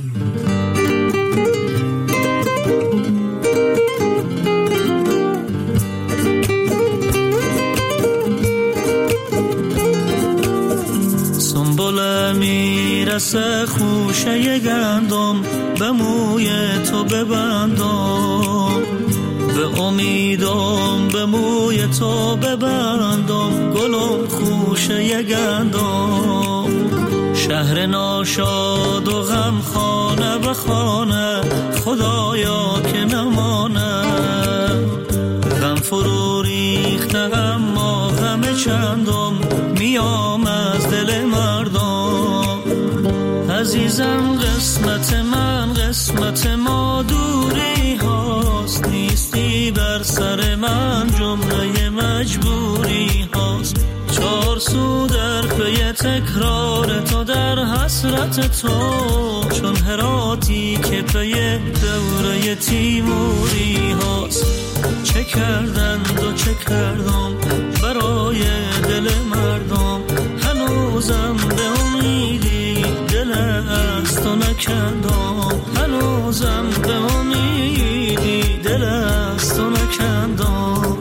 [SPEAKER 8] سنبل میرسه خوشه گندم به موی تو ببندم، به امیدم به موی تو ببندم، گلم خوشه گندم. شهر ناشاد و غم خانه به خانه خدایا که نمانه، غم فرو ریخته اما غم چندم میام از دل مردم. عزیزم قسمت من قسمت ما دوری هاست، نیستی بر سر من جمله مجبوری هاست. چار سو در پی تکرار تو در حسرت تو، چون هراتی که پی دوره تیموری هاست. چه کردند و چه کردم برای دل مردم، هنوزم به امیدی دل از تو نکندم، هنوزم به امیدی دل از تو نکندم.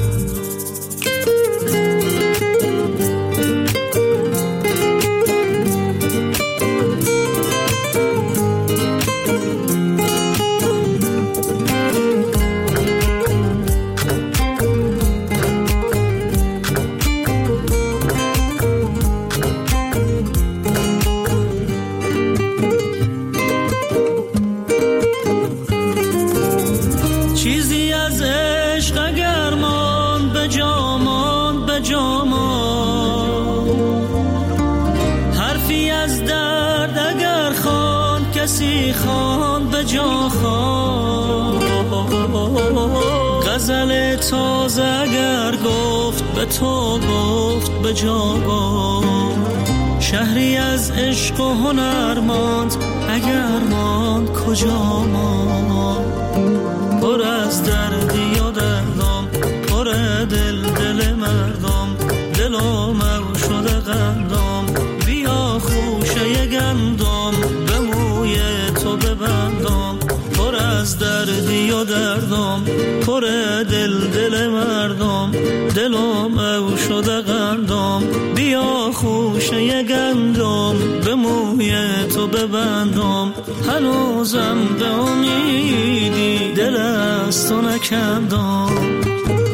[SPEAKER 8] خان به جا خان، غزل تازه اگر گفت به تو گفت به جا گفت. شهری از عشق و هنر ماند اگر ماند کجا ماند. پر از دردی و دردم، پر دل دل مردم، دلم او شده قندم، بیا خوشه گندم به موی تو ببندم، پر از دردی و دردم، پر دل دل مردم، دلم او شده قندم، بیا خوشه گندم به موی تو ببندم، هنوزم به امیدی دل از تو نکندم.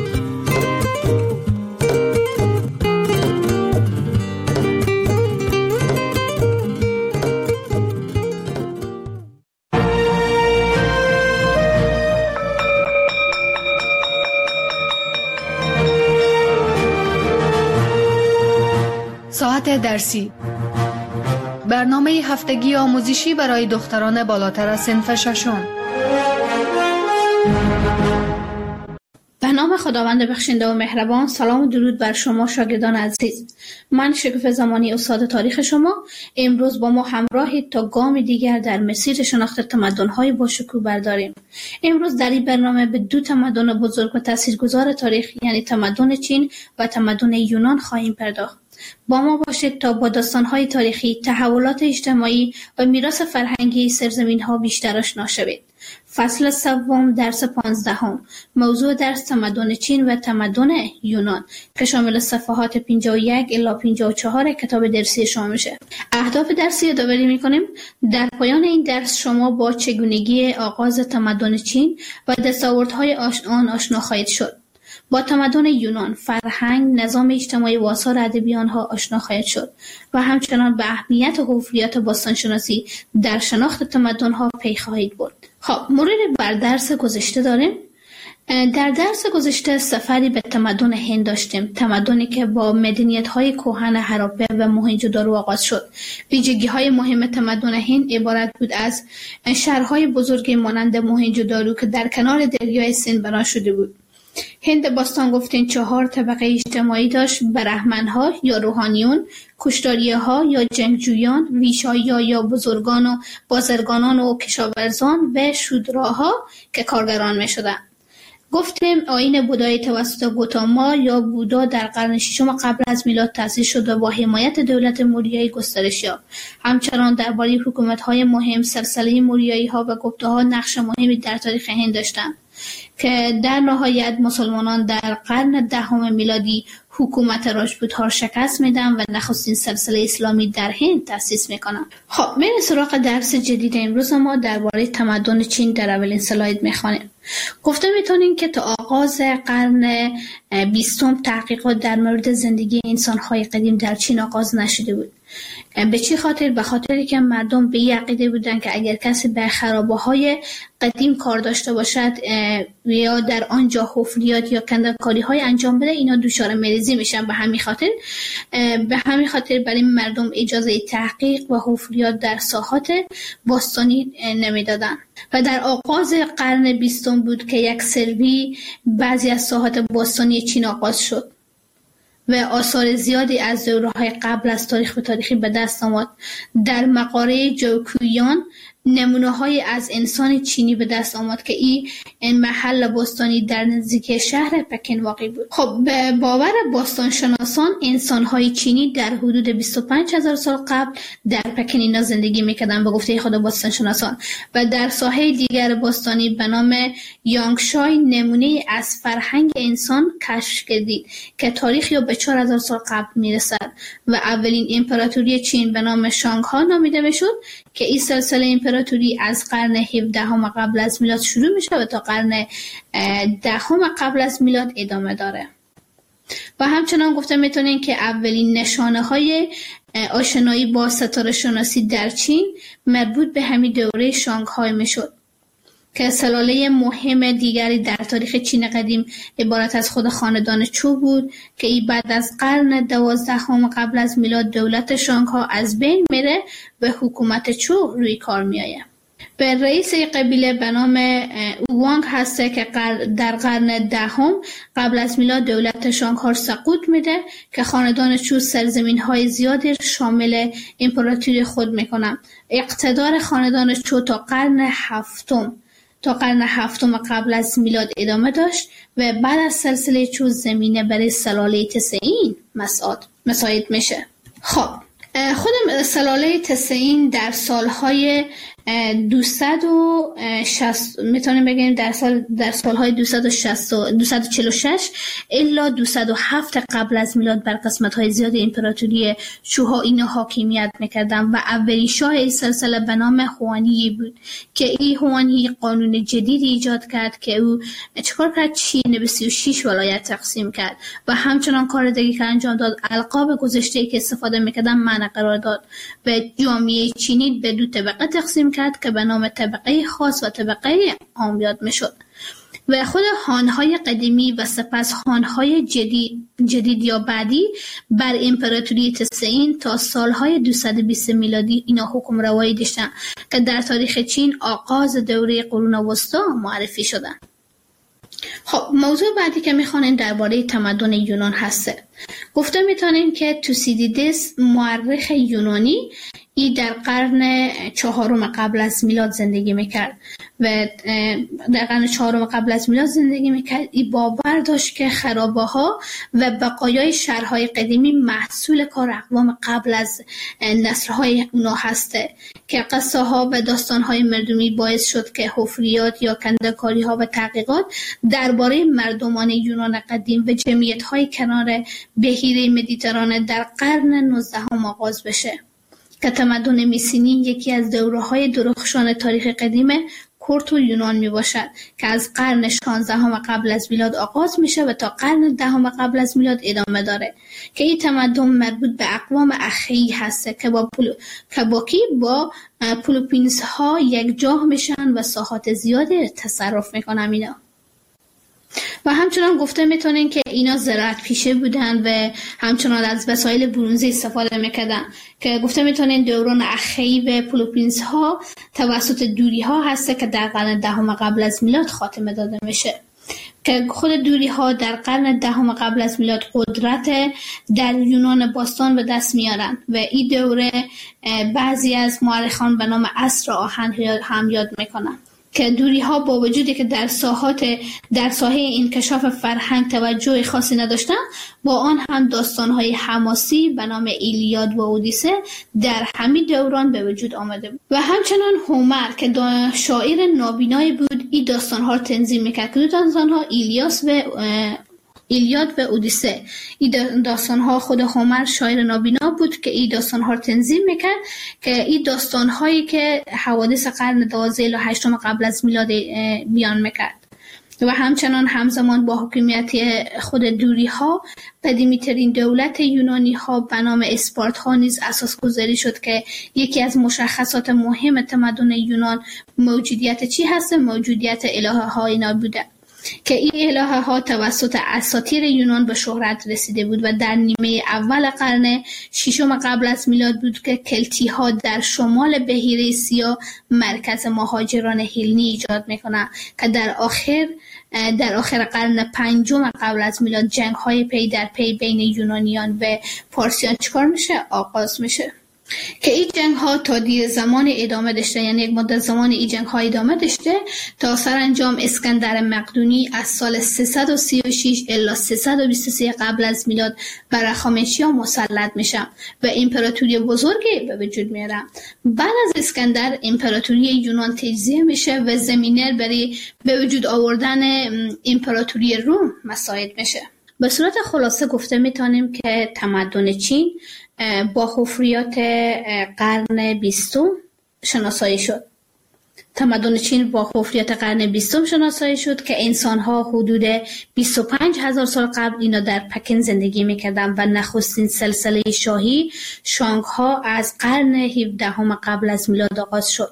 [SPEAKER 6] ساعت درسی، برنامه هفتگی آموزشی برای دختران بالاتر از صنف ششم.
[SPEAKER 9] به نام خداوند بخشنده و مهربان. سلام و درود بر شما شاگردان عزیز. من شکوفه زمانی استاد تاریخ شما. امروز با ما همراهید تا گام دیگر در مسیر شناخت تمدن‌های با شکوه برداریم. امروز در این برنامه به دو تمدن بزرگ و تاثیرگذار تاریخ، یعنی تمدن چین و تمدن یونان خواهیم پرداخت. با ما باشید تا با داستان‌های تاریخی، تحولات اجتماعی و میراث فرهنگی سرزمین‌ها بیشتر آشنا شوید. فصل سوم، درس پانزدهم. موضوع درس تمدن چین و تمدن یونان که شامل صفحات پنجاه و یک الی پنجاه و چهار کتاب درسی شما میشه. اهداف درسی یادآوری میکنیم. در پایان این درس شما با چگونگی آغاز تمدن چین و دستاوردهای آن آشنا خواهید شد. با تمدن یونان، فرهنگ، نظام اجتماعی و آثار ادبی آنها آشنا خواهید شد و همچنان به اهمیت حفریات باستانشناسی در شناخت تمدن‌ها پی خواهید برد. خب، مرور بر درس گذشته داریم. در درس گذشته سفری به تمدن هند داشتیم، تمدنی که با مدنیت‌های کهن هراپه و موهنجودارو آغاز شد. ویژگی‌های مهم تمدن هند عبارت بود از شهرهای بزرگی مانند موهنجودارو که در کنار دریای سیند بنا شده بود. هند باستان گفتین چهار طبقه اجتماعی داشت: برهمن‌ها یا روحانیون، کشتاری‌ها یا جنگجویان، ویشایی‌ها یا بزرگان و بازرگانان و کشاورزان و شودراها که کارگران می‌شدند. گفتیم آیین بودایی توسط گوتاما یا بودا در قرن ششم قبل از میلاد تأسیس شد و با حمایت دولت موریایی گسترش یافت. همچنان درباره حکومت‌های مهم، سلسله موریایی‌ها و گپتاها نقش مهمی در تاریخ هند داشتند که در نهایت مسلمانان در قرن دهم میلادی حکومت راجپوت‌ها را شکست میدن و نخستین سلسله اسلامی در هند تأسیس میکنن. خب، بریم سراغ درس جدید امروز. ما درباره تمدن چین در اولین اسلاید میخوانیم. گفته میتونیم که تا آغاز قرن بیستم تحقیقات در مورد زندگی انسان‌های قدیم در چین آغاز نشده بود. به چی خاطر؟ به خاطری که مردم به این عقیده بودن که اگر کسی به خرابه‌های قدیم کار داشته باشد یا در آنجا حفریات یا کندکاری‌های انجام بده، اینا دچار مریضی میشن. به همین خاطر به همین خاطر برای مردم اجازه تحقیق و حفریات در ساحات باستانی نمیدادن. و در آغاز قرن بیستم بود که یک سروی بعضی از ساحات باستانی چین آغاز شد و آثار زیادی از دوره‌های قبل از تاریخ و تاریخی به دست آمد. در مقاره جوکویان نمونه‌های از انسان چینی به دست آمد که این محل باستانی در نزدیکی شهر پکن واقع بود. خب، به باور باستانشناسان انسان‌های چینی در حدود بیست و پنج هزار سال قبل در پکن اینا زندگی می‌کردند به گفته خود باستانشناسان. و در ساحه دیگر باستانی به نام یانگشای نمونه از فرهنگ انسان کشف کردید که تاریخ یا به چهار هزار سال قبل میرسد و اولین امپراتوری چین به نام شانگها نامیده میشد که این سلسله امپراتوری از قرن هفدهم قبل از میلاد شروع میشه و تا قرن دهم قبل از میلاد ادامه داره. و همچنان گفته میتونین که اولین نشانه های آشنایی با ستاره شناسی در چین مربوط به همین دوره شانگهای میشد که سلاله مهم دیگری در تاریخ چین قدیم عبارت از خود خاندان چو بود که ای بعد از قرن دوازدهم قبل از میلاد دولت شانگها از بین میره و حکومت چو روی کار میآید. به رئیس قبیله به نام اوانگ هسته که در قرن دهم قبل از میلاد دولت شانگها سقوط میده که خاندان چو سرزمین های زیادی شامل امپراتوری خود میکنن. اقتدار خاندان چو تا قرن هفتم تا قرن هفتم قبل از میلاد ادامه داشت و بعد از سلسله چوز زمینه برای سلاله تسعین مساعد مساعد میشه. خب خود سلاله تسعین در سالهای دویست و شصت میتونیم بگیم در سال در سالهای دویست و شصت دویست و چهل و شش الا دویست و هفت قبل از میلاد بر قسمت‌های زیاد امپراتوری شوها اینا حاکمیت میکردن و اولین شاه این سلسله به نام هوانی بود که این هوانی قانون جدید ایجاد کرد که او چکار کرد؟ چین به سی و شش ولایت تقسیم کرد و همچنان کار دیگه که انجام داد القاب گذشته‌ای که استفاده میکردن معنی قرار داد و جامعه چینی به دو طبقه تقسیم کرد که به نام طبقه خاص و طبقه عام یاد میشد و خود خانهای قدیمی و سپس خانهای جدید, جدید یا بعدی بر امپراتوری تسعین تا سالهای دویست و بیست میلادی اینا حکم روایی داشتن که در تاریخ چین آغاز دوره قرون وسطی معرفی شدن. خب موضوع بعدی که میخوانیم درباره تمدن یونان هسته. گفته میتونیم که توسیدیدس مورخ یونانی ای در قرن چهارم قبل از میلاد زندگی میکرد و در قرن چهارم قبل از میلاد زندگی میکرد. ای باور داشت که خرابه ها و بقایای شهرهای قدیمی محصول کار اقوام قبل از نسل‌های اونا هسته که قصه ها و داستان های مردمی باعث شد که حفریات یا کنده‌کاری ها و تحقیقات درباره مردمان یونان قدیم و جمعیت های کنار بحیره مدیترانه در قرن نوزدهم آغاز بشه که تمدن میسینی یکی از دوره‌های درخشان تاریخ قدیم کورت و یونان می باشد که از قرن شانزدهم قبل از میلاد آغاز میشه و تا قرن دهم قبل از میلاد ادامه داره که این تمدن مربوط به اقوام اخیی هسته که با پولو... که باکی با پلوپینس ها یک جا میشن و ساحات زیادی تصرف میکنن اینا. و همچنان گفته میتونین که اینا زراعت پیشه بودن و همچنان از وسایل برونزی استفاده میکردن که گفته میتونین دوران اخیی و پلوپینس ها توسط دوری ها هسته که در قرن دهم قبل از میلاد خاتمه داده میشه که خود دوری ها در قرن دهم قبل از میلاد قدرت در یونان باستان به دست میارن و این دوره بعضی از مورخان به نام عصر آهن هم یاد میکنن که دوری ها با وجودی که در ساحات در ساحه انکشاف فرهنگ توجه خاصی نداشتن با آن هم داستان های حماسی به نام ایلیاد و اودیسه در همین دوران به وجود آمده بود و همچنان هومر که شاعر نابینایی بود این داستان ها تنظیم میکرد که داستان ها ایلیاس و ایلیاد و اودیسه. این داستان ها خود هومر شاعر نابینا بود که این داستان ها تنظیم میکرد که این داستان هایی که حوادث قرن دوازدهم و هشتم قبل از میلاد بیان میکرد و همچنان همزمان با حکومت خود دوری ها قدیمی ترین دولت یونانی ها به نام اسپارت ها نیز اساس گذاری شد که یکی از مشخصات مهم تمدن یونان موجودیت چی هست؟ موجودیت الهه ها اینا بوده که این الهه ها توسط اساطیر یونان به شهرت رسیده بود و در نیمه اول قرن ششم قبل از میلاد بود که کلتی ها در شمال بحیره سیاه مرکز مهاجران هلنی ایجاد میکنند که در آخر در آخر قرن پنجم قبل از میلاد جنگ های پی در پی بین یونانیان و پارسیان چکار میشه؟ آغاز میشه که این جنگ ها تا دیر زمان ادامه داشته، یعنی یک مدت زمان این جنگ ها ادامه داشته تا سرانجام اسکندر مقدونی از سال سیصد و سی و شش الی سیصد و بیست و سه قبل از میلاد بر هخامنشیان مسلط میشه و امپراتوری بزرگی به وجود میاره. بعد از اسکندر امپراتوری یونان تجزیه میشه و زمینه برای به وجود آوردن امپراتوری روم مساعد میشه. به صورت خلاصه گفته میتونیم که تمدن چین با حفریات قرن بیستم شناسایی شد. تمدن چین با حفریات قرن بیستم شناسایی شد که انسان‌ها حدود بیست و پنج هزار سال قبل اینا در پکن زندگی می‌کردند و نخستین سلسله شاهی شانگ‌ها از قرن هفدهم قبل از میلاد آغاز شد.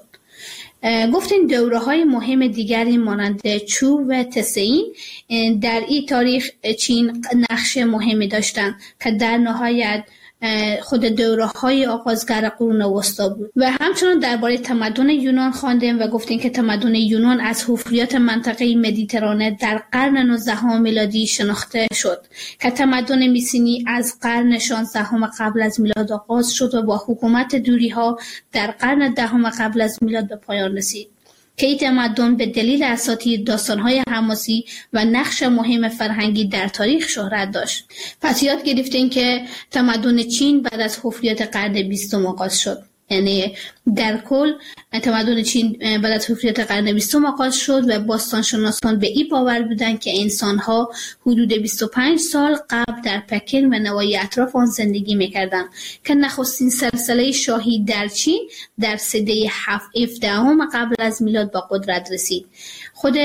[SPEAKER 9] گفتین دوره‌های مهم دیگری مانند چو و تسعین در این تاریخ چین نقش مهمی داشتند که در نهایت خود دوره‌های آغازگر قرون وسطی بود. و همچنان درباره تمدن یونان خواندیم و گفتیم که تمدن یونان از حفریات منطقه مدیترانه در قرن نوزدهم میلادی شناخته شد که تمدن میسینی از قرن شانزدهم قبل از میلاد آغاز شد و با حکومت دوری‌ها در قرن دهم قبل از میلاد به پایان رسید. که این تمدن به دلیل اساطیر، داستان‌های حماسی و نقش مهم فرهنگی در تاریخ شهرت داشت. پس یاد گرفتین که تمدن چین بعد از حفریات قرن بیستم آغاز شد. یعنی در کل تمدن چین بعد از حفریات قرن بیستم آغاز شد و باستانشناسان به این باور بودند که انسان‌ها حدود بیست و پنج سال قبل در پکن و نواحی اطراف آن زندگی می‌کردند که نخستین سلسله شاهی در چین در سده هفدهم قبل از میلاد با قدرت رسید. خود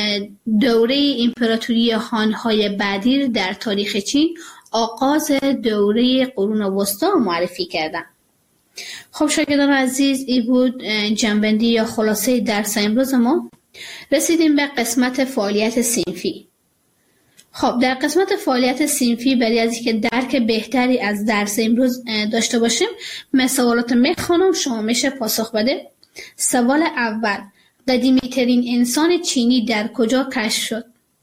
[SPEAKER 9] دوره امپراتوری هان‌های بعدی در تاریخ چین آغاز دوره قرون وسطی معرفی کردند. خب شاگردان عزیز، این بود جنبندی یا خلاصه درس امروز ما. رسیدیم به قسمت فعالیت صنفی. خب در قسمت فعالیت صنفی برای از اینکه درک بهتری از درس امروز داشته باشیم، من سوالات میخوانم، شما میشه پاسخ بده. سوال اول: قدیمی ترین انسان چینی در کجا کشف شد؟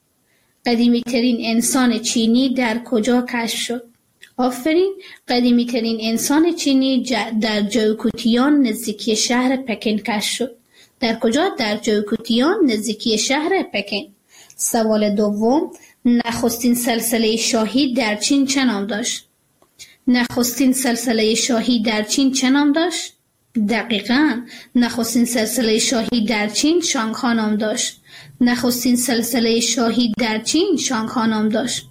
[SPEAKER 9] قدیمی ترین انسان چینی در کجا کشف شد؟ آفرین. قدیمی ترین انسان چینی در جوکوتیان نزدیکی شهر پکن کشف شد. در کجا؟ در جوکوتیان نزدیکی شهر پکن. سوال دوم: نخستین سلسله شاهی در چین چه نام داشت؟ نخستین سلسله شاهی در چین چه نام داشت؟ دقیقاً نخستین سلسله شاهی در چین شانگها نام داشت. نخستین سلسله شاهی در چین شانگها نام داشت.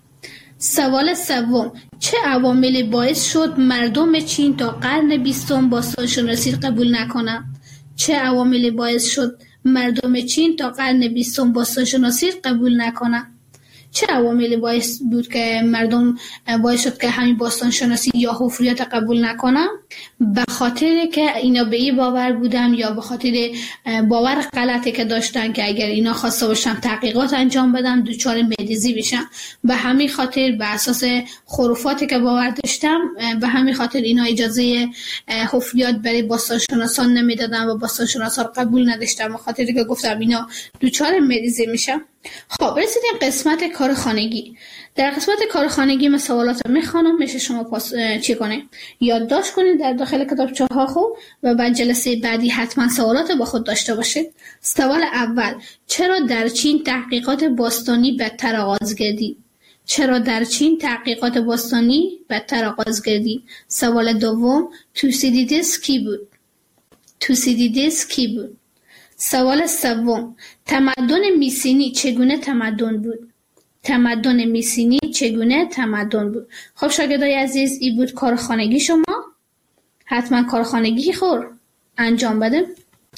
[SPEAKER 9] سوال سوم: چه عواملی باعث شد مردم چین تا قرن بیستم باستانشناسی قبول نکنند؟ چه عواملی باعث شد مردم چین تا قرن بیستم باستانشناسی قبول نکنند؟ چه عواملی باعث بود که مردم باعث شد که همین باستانشناسی یا حفریات قبول نکنن؟ به خاطر که اینا به این باور بودن یا به خاطر باور غلطی که داشتن که اگر اینا خواسته باشن تحقیقات انجام بدن دچار معجزه‌ای بشن. به همین خاطر به اساس خرافاتی که باور داشتن، به همین خاطر اینا اجازه حفریات برای باستانشناسان نمیدادن و باستانشناسان قبول نداشتن، به خاطر که گفتم اینا دچار معجزه میشن. خب رسیدیم قسمت کار خانگی. در قسمت کار خانگی من سوالات میخوانم، میشه شما پاس چی کنید؟ یادداشت کنید در داخل کتابچه ها خود و بعد جلسه بعدی حتما سوالات با خود داشته باشید. سوال اول: چرا در چین تحقیقات باستانی بدتر آغاز گردید؟ چرا در چین تحقیقات باستانی بدتر آغاز گردید؟ سوال دوم: توسیدیدس کی بود؟ توسیدیدس کی بود؟ سوال سوم: تمدن میسینی چگونه تمدن بود؟ تمدن میسینی چگونه تمدن بود؟ خب شاگردای عزیز، این بود کار خانگی شما. حتما کار خانگی خور انجام بده.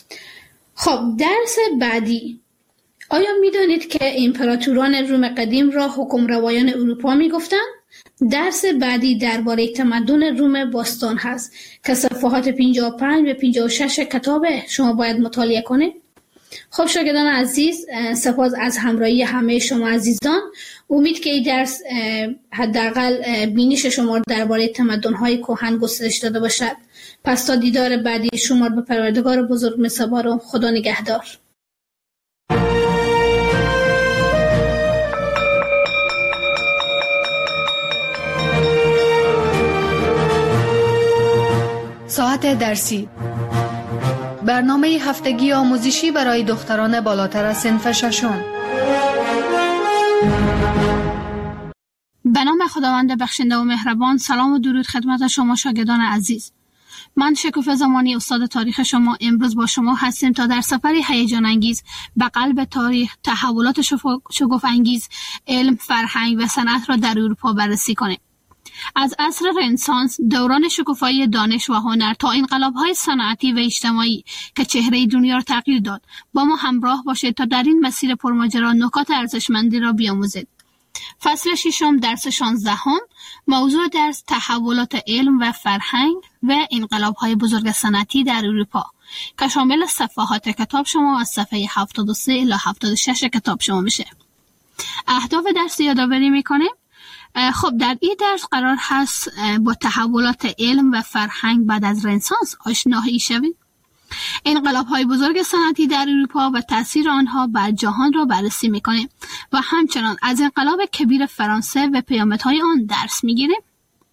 [SPEAKER 9] خب درس بعدی: آیا میدانید که امپراتوران روم قدیم را حکمروایان اروپا میگفتند؟ درس بعدی درباره تمدن روم باستان هست که صفحات پنجاه و پنج و پنجاه و شش کتاب شما باید مطالعه کنید. خب شاگردان عزیز، سپاس از همراهی همه شما عزیزان. امید که این درس حداقل بینش شما درباره تمدن‌های کهن گسترش داده باشد. پس تا دیدار بعدی شما به پروردگار بزرگ می‌سپارم. خدا نگهدار.
[SPEAKER 6] ساعت درسی: برنامه هفتگی آموزشی برای دختران بالاتر از صنف ششم.
[SPEAKER 9] به نام خداوند بخشنده و مهربان. سلام و درود خدمت شما شاگردان عزیز. من شکوفه زمانی استاد تاریخ شما امروز با شما هستیم تا در سفری هیجان انگیز به قلب تاریخ، تحولات شگفت انگیز علم، فرهنگ و صنعت را در اروپا بررسی کنیم. از عصر رنسانس، دوران شکوفایی دانش و هنر تا انقلاب‌های صنعتی و اجتماعی که چهره دنیا را تغییر داد، با ما همراه باشید تا در این مسیر پرماجرا نکات ارزشمندی را بیاموزید. فصل ششم درس شانزدهم. موضوع درس تحولات علم و فرهنگ و انقلاب‌های بزرگ صنعتی در اروپا که شامل صفحات کتاب شما از صفحه هفتاد و سه الی هفتاد و شش کتاب شما میشه. اهداف درس یادآوری میکنیم. خب در این درس قرار هست با تحولات علم و فرهنگ بعد از رنسانس آشنایی شوید. انقلاب‌های بزرگ صنعتی در اروپا و تأثیر آنها بر جهان را بررسی می‌کنیم و همچنان از انقلاب کبیر فرانسه و پیامدهای آن درس می‌گیریم.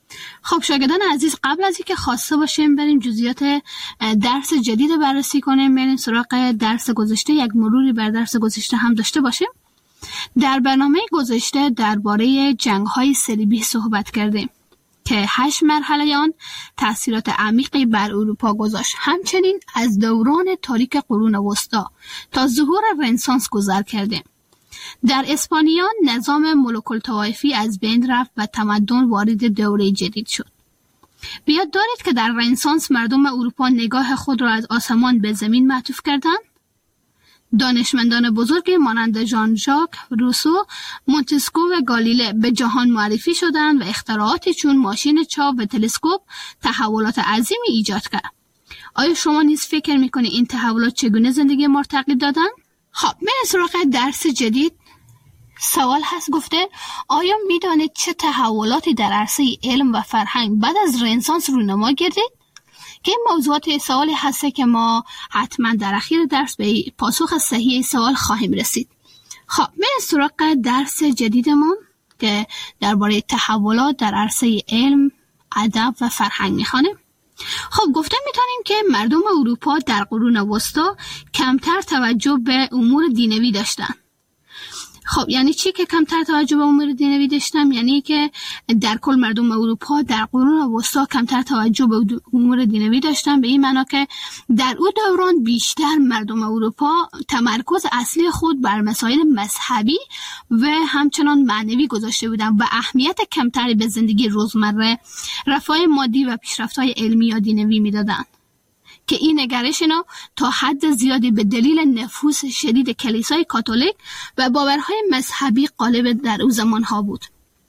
[SPEAKER 9] خب شاگردان عزیز، قبل از اینکه خواسته باشیم بریم جزئیات درس جدید بررسی کنیم، بریم سراغ درس گذشته، یک مروری بر درس گذشته هم داشته باشیم. در برنامه گذشته درباره جنگ‌های صلیبی صحبت کردیم که هشت مرحله آن تأثیرات عمیقی بر اروپا گذاشت. همچنین از دوران تاریک قرون وسطا تا ظهور رنسانس گذر کردیم. در اسپانیا نظام ملوک الطوایفی از بین رفت و تمدن وارد دوره جدید شد. بیاد دارید که در رنسانس مردم اروپا نگاه خود را از آسمان به زمین معطوف کردند. دانشمندان بزرگی مانند ژان ژاک روسو، مونتسکو و گالیله به جهان معرفی شدند و اختراعاتی چون ماشین چاپ و تلسکوپ تحولات عظیمی ایجاد کرد. آیا شما نیز فکر میکنید این تحولات چگونه زندگی ما را تغییر دادند؟ خب من سراغ درس جدید. سوال هست گفته آیا میدانید چه تحولاتی در عرصه علم و فرهنگ بعد از رنسانس رونما گردید؟ که این موضوعات سوالی هسته که ما حتما در اخیر درس به پاسخ صحیح سوال خواهیم رسید. خب من سراغ درس جدیدمون که درباره تحولات در عرصه علم، ادب و فرهنگ میخوانیم. خب گفته میتونیم که مردم اروپا در قرون وسطا کمتر توجه به امور دینوی داشتن. خب یعنی چی که کمتر توجه به امور دینوی داشتم؟ یعنی که در کل مردم اروپا در قرون وسطا کمتر توجه به امور دینوی داشتن، به این معنا که در اون دوران بیشتر مردم اروپا تمرکز اصلی خود بر مسائل مذهبی و همچنان معنوی گذاشته بودند و اهمیت کمتری به زندگی روزمره، رفاه مادی و پیشرفت‌های علمی یا دینوی میدادند. که این نگرش اینا تا حد زیادی به دلیل نفوذ شدید کلیسای کاتولیک و باورهای مذهبی غالب در اون زمانها بود.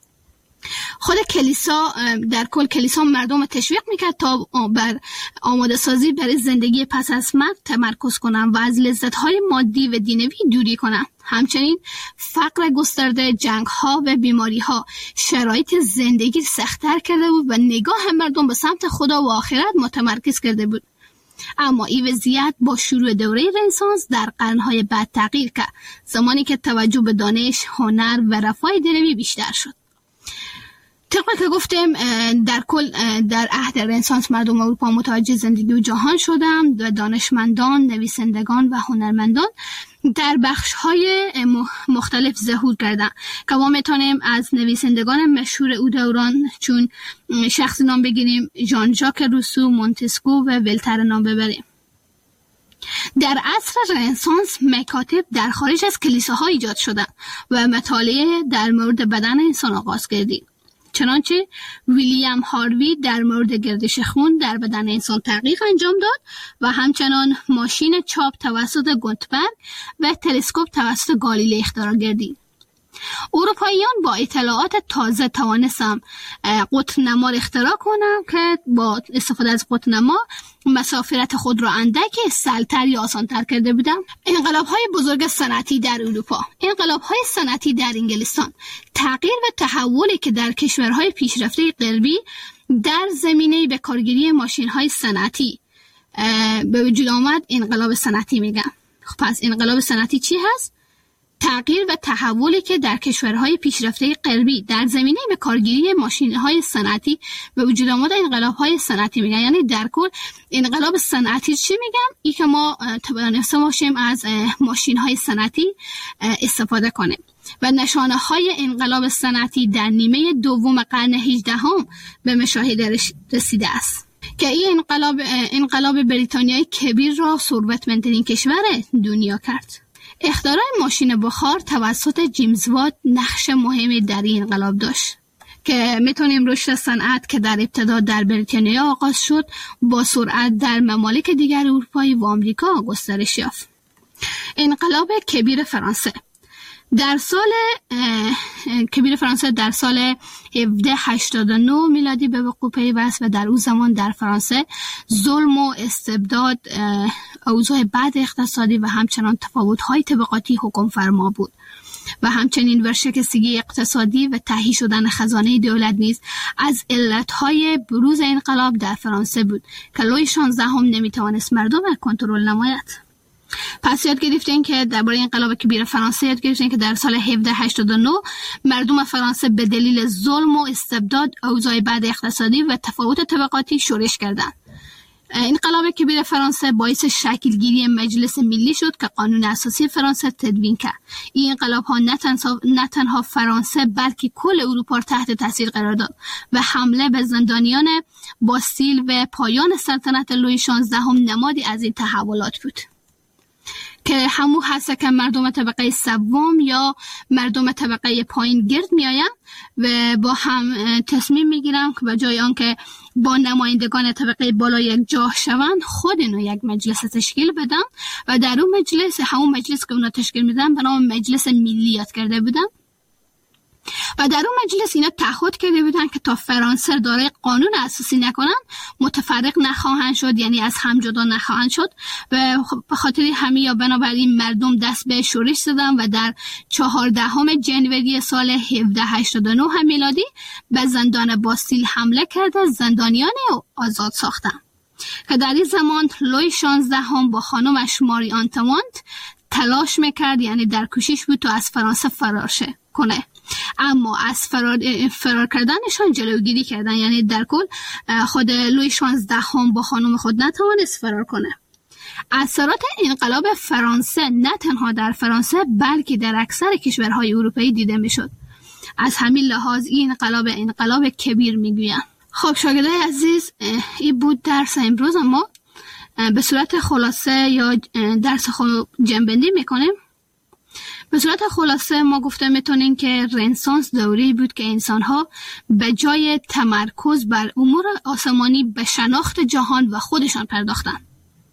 [SPEAKER 9] خود کلیسا در کل کلیسا مردم تشویق میکرد تا بر آماده سازی برای زندگی پس از مرگ تمرکز کنن و از لذت‌های مادی و دینوی دوری کنن. همچنین فقر گسترده، جنگ‌ها و بیماری‌ها شرایط زندگی سخت‌تر کرده بود و نگاه مردم به سمت خدا و آخرت متمرکز کرده بود. اما این وضعیت با شروع دوره رنسانس در قرن‌های بعد تغییر کرد، زمانی که توجه به دانش، هنر و رفاه دنیوی بیشتر شد. طبق که گفتیم در کل در عهد رنسانس مردم اروپا متوجه زندگی و جهان شدند و دانشمندان، نویسندگان و هنرمندان در بخش‌های مختلف ظهور کردند که ما میتونیم از نویسندگان مشهور او دوران چون شخصی نام بگیریم ژان ژاک روسو، مونتسکو و ولتر نام ببریم. در عصر رنسانس مکاتب در خارج از کلیساها ایجاد شدند و مطالعه در مورد بدن انسان آغاز گردید. چنانچه ویلیام هاروی در مورد گردش خون در بدن انسان تحقیق انجام داد و همچنان ماشین چاپ توسط گوتنبرگ و تلسکوپ توسط گالیله اختراع گردید. اروپاییان با اطلاعات تازه توانستند قطب‌نما را اختراع کنند که با استفاده از قطب‌نما مسافرت خود را اندک سهل‌تر یا آسان‌تر کرده بودند. انقلاب‌های بزرگ صنعتی در اروپا، انقلاب‌های صنعتی در انگلستان، تغییر و تحولی که در کشورهای پیشرفته غربی در زمینه به کارگیری ماشین‌های صنعتی به وجود آمد انقلاب صنعتی میگن. خب پس انقلاب صنعتی چی هست؟ تغییر و تحولی که در کشورهای پیشرفته غربی در زمینه به کارگیری ماشین‌های صنعتی به وجود آمد انقلاب‌های صنعتی میگن. یعنی در کل انقلاب صنعتی چی میگم؟ این که ما توانسته باشیم از ماشین‌های صنعتی استفاده کنیم و نشانه‌های انقلاب صنعتی در نیمه دوم قرن هجدهم به مشاهده رسیده است که این انقلاب انقلاب بریتانیای کبیر را ثروتمندترین کشور دنیا کرد. اختراع ماشین بخار توسط جیمز وات نقش مهمی در این انقلاب داشت که میتونیم رشد صنعت که در ابتدا در بریتانیا آغاز شد با سرعت در ممالک دیگر اروپایی و آمریکا گسترش یافت. انقلاب کبیر فرانسه در سال کبیر فرانسه در سال هفده هشتاد و نه میلادی به وقوع پیوست و در اون زمان در فرانسه ظلم و استبداد، اوضاع بد اقتصادی و همچنان تفاوت‌های طبقاتی حکم فرما بود و همچنین ورشکستگی اقتصادی و تهی شدن خزانه دولت نیز از علتهای بروز انقلاب در فرانسه بود که لوی شانزدهم نمیتوانست مردم را کنترل نماید. پس یاد گرفتین که درباره انقلاب کبیر فرانسه یاد گرفتین که در سال هفده هشتاد و نه مردم فرانسه به دلیل ظلم و استبداد، اوضاع بد اقتصادی و تفاوت طبقاتی شورش کردند. انقلاب کبیر فرانسه باعث شکلگیری مجلس ملی شد که قانون اساسی فرانسه تدوین کرد. این انقلاب ها نه تنها فرانسه بلکه کل اروپا تحت تاثیر قرار داد و حمله به زندانیان باستیل و پایان سلطنت لویی شانزدهم نمادی از این تحولات بود که همو هست که مردم طبقه سوم یا مردم طبقه پایین گرد می آیند و با هم تصمیم می گیرن که به جای آنکه با نمایندگان طبقه بالا یک جاه شوند، خود اینو یک مجلس تشکیل بدن و در اون مجلس، همون مجلس که اونا تشکیل میدن به نام مجلس ملی یاد کرده بودن و در اون مجلس اینا تعهد کرده بودن که تا فرانسه دارای قانون اساسی نکنن متفرق نخواهند شد، یعنی از هم جدا نخواهند شد و به خاطر همین یا بنابراین مردم دست به شورش زدن و در چهاردهم ژانویه سال هفده هشتاد و نه میلادی به زندان باستیل حمله کرده زندانیان آزاد ساختن که در این زمان لویی شانزدهم با خانمش ماری آنتوانت تلاش میکرد، یعنی در کوشش بود تا از فرانسه فرار شه کنه، اما از فرار, فرار کردنشان جلوگیری کردن، یعنی در کل خود لویی شانزدهم با خانم خود نتوانست فرار کنه. اثرات انقلاب فرانسه نه تنها در فرانسه بلکه در اکثر کشورهای اروپایی دیده میشد. از همین لحاظ این انقلاب انقلاب کبیر میگویند. خب شاگردای عزیز، این بود درس امروز. ما به صورت خلاصه یا درس خود جنبندی میکنیم. به صورت خلاصه ما گفته میتونیم که رنسانس دوری بود که انسانها به جای تمرکز بر امور آسمانی به شناخت جهان و خودشان پرداختند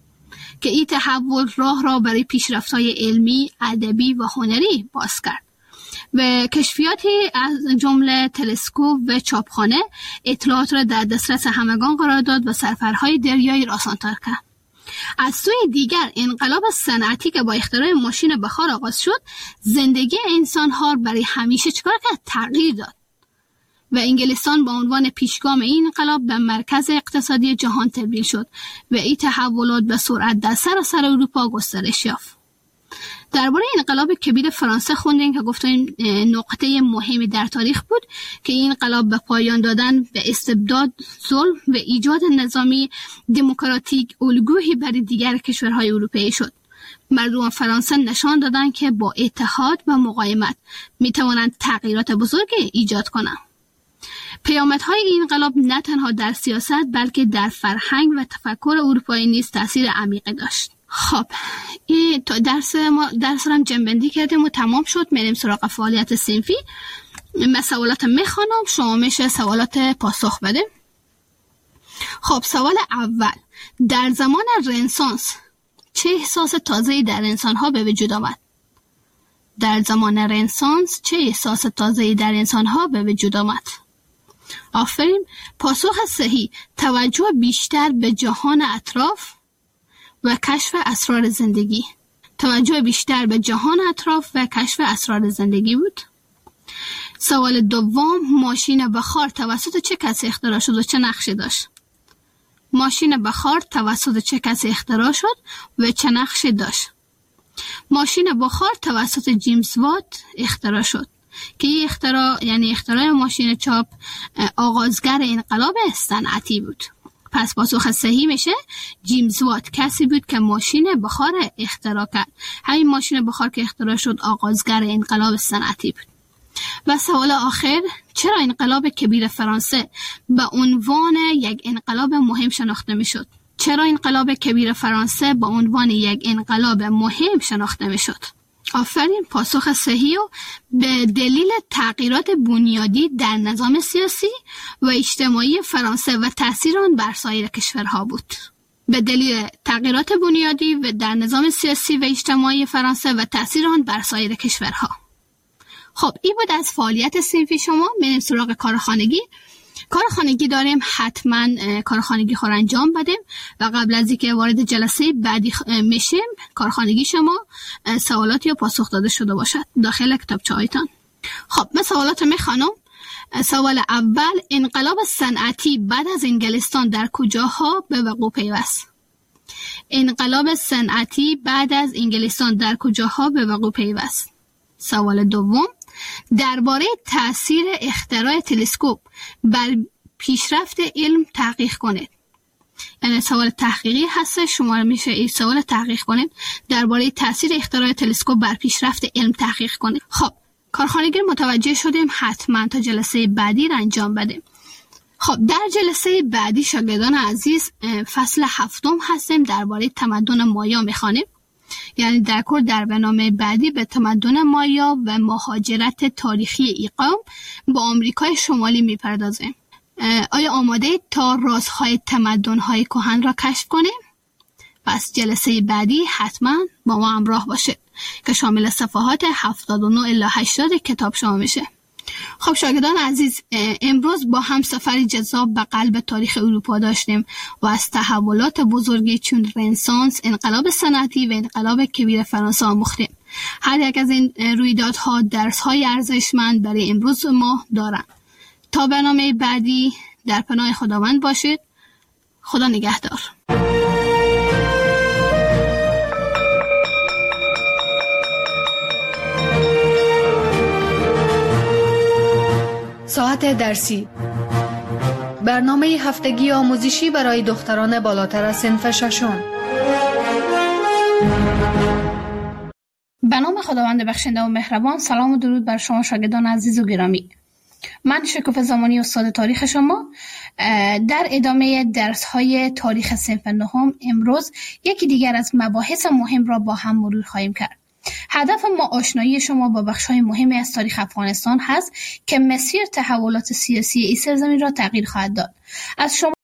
[SPEAKER 9] که این تحول راه را برای پیشرفت‌های علمی، ادبی و هنری باز کرد و کشفیاتی از جمله تلسکوپ و چاپخانه اطلاعات را در دسترس همگان قرار داد و سفرهای دریایی را آسان‌تر کرد. از سوی دیگر انقلاب صنعتی که با اختراع ماشین بخار آغاز شد زندگی انسان‌ها برای همیشه چکار کرد؟ تغییر داد و انگلستان با عنوان پیشگام این انقلاب به مرکز اقتصادی جهان تبدیل شد و این تحولات به سرعت در سراسر اروپا گسترش یافت. درباره انقلاب کبیر فرانسه خوندیم که گفتیم نقطه مهمی در تاریخ بود که این انقلاب به پایان دادن به استبداد، ظلم و ایجاد نظامی دموکراتیک الگویی برای دیگر کشورهای اروپایی شد. مردم فرانسه نشان دادند که با اتحاد و مقاومت می توانند تغییرات بزرگی ایجاد کنند. پیامدهای این انقلاب نه تنها در سیاست بلکه در فرهنگ و تفکر اروپایی نیز تاثیر عمیقی داشت. خب این درس ما درس رو هم جنبندی کردیم و تمام شد. میریم سراغ فعالیت صنفی. من سوالات میخوانم، شما میشه سوالات پاسخ بده. خب سوال اول، در زمان رنسانس چه احساس تازه‌ای در انسان‌ها به وجود آمد؟ در زمان رنسانس چه احساس تازه‌ای در انسان‌ها به وجود آمد؟ آفرین. پاسخ صحیح، توجه بیشتر به جهان اطراف و کشف اسرار زندگی. توجه بیشتر به جهان اطراف و کشف اسرار زندگی بود. سوال دوم، ماشین بخار توسط چه کسی اختراع شد و چه نقشی داشت؟ ماشین بخار توسط چه کسی اختراع شد و چه نقشی داشت؟ ماشین بخار توسط جیمز وات اختراع شد که این اختراع یعنی اختراع ماشین چاپ آغازگر انقلاب صنعتی بود. پس پاسخ صحیح میشه جیمز وات کسی بود که ماشین بخار اختراع کرد. همین ماشین بخار که اختراع شد آغازگر انقلاب صنعتی بود. و سوال آخر، چرا انقلاب کبیر فرانسه به عنوان یک انقلاب مهم شناخته میشد؟ چرا انقلاب کبیر فرانسه به عنوان یک انقلاب مهم شناخته میشد؟ آفرین. پاسخ صحیح، و به دلیل تغییرات بنیادی در نظام سیاسی و اجتماعی فرانسه و تأثیر آن بر سایر کشورها بود. به دلیل تغییرات بنیادی و در نظام سیاسی و اجتماعی فرانسه و تأثیر آن بر سایر کشورها. خب این بود از فعالیت صنفی شما. بریم سراغ کار خانگی. کار خانگی داریم، حتما کار خانگی خور انجام بدیم و قبل از اینکه وارد جلسه بعدی میشیم کار خانگی شما سوالاتی رو پاسخ داده شده باشد داخل کتابچه هایتان. خب من سوالات میخوانم. سوال اول، انقلاب صنعتی بعد از انگلستان در کجاها به وقوع پیوست؟ انقلاب صنعتی بعد از انگلستان در کجاها به وقوع پیوست؟ سوال دوم، درباره تأثیر اختراع تلسکوپ بر پیشرفت علم تحقیق کنید. یعنی سوال تحقیقی هست، شما میشه این سوال تحقیق کنید درباره تأثیر اختراع تلسکوپ بر پیشرفت علم تحقیق کنید. خب کارخانگی متوجه شدیم، حتما تا جلسه بعدی را انجام بدیم. خب در جلسه بعدی شاگردان عزیز فصل هفتم هستیم، درباره تمدن مایا میخوانیم. یعنی در کل در برنامه بعدی به تمدن مایا و مهاجرت تاریخی این قوم با آمریکای شمالی میپردازیم. آیا آماده تا رازهای تمدن‌های کهن را کشف کنیم؟ پس جلسه بعدی حتما با ما همراه باشید که شامل صفحات هفتاد و نه الی هشتاد کتاب شما میشه. خب شاگردان عزیز، امروز با هم سفری جذاب به قلب تاریخ اروپا داشتیم و از تحولات بزرگی چون رنسانس، انقلاب صنعتی و انقلاب کبیر فرانسه آموختیم. هر یک از این رویدادها درس‌های ارزشمند برای امروز ما دارند. تا برنامه بعدی در پناه خداوند باشید. خدا نگهدار.
[SPEAKER 6] ساعت درسی، برنامه هفتگی آموزشی برای دختران بالاتر از صنف ششم.
[SPEAKER 9] به نام خداوند بخشنده و مهربان. سلام و درود بر شما شاگردان عزیز و گرامی. من شکوفه زمانی استاد تاریخ شما. در ادامه درس های تاریخ صنف نهم امروز یکی دیگر از مباحث مهم را با هم مرور خواهیم کرد. هدف ما آشنایی شما با بخش‌های مهمی از تاریخ افغانستان هست که مسیر تحولات سیاسی این سرزمین را تغییر خواهد داد. از شما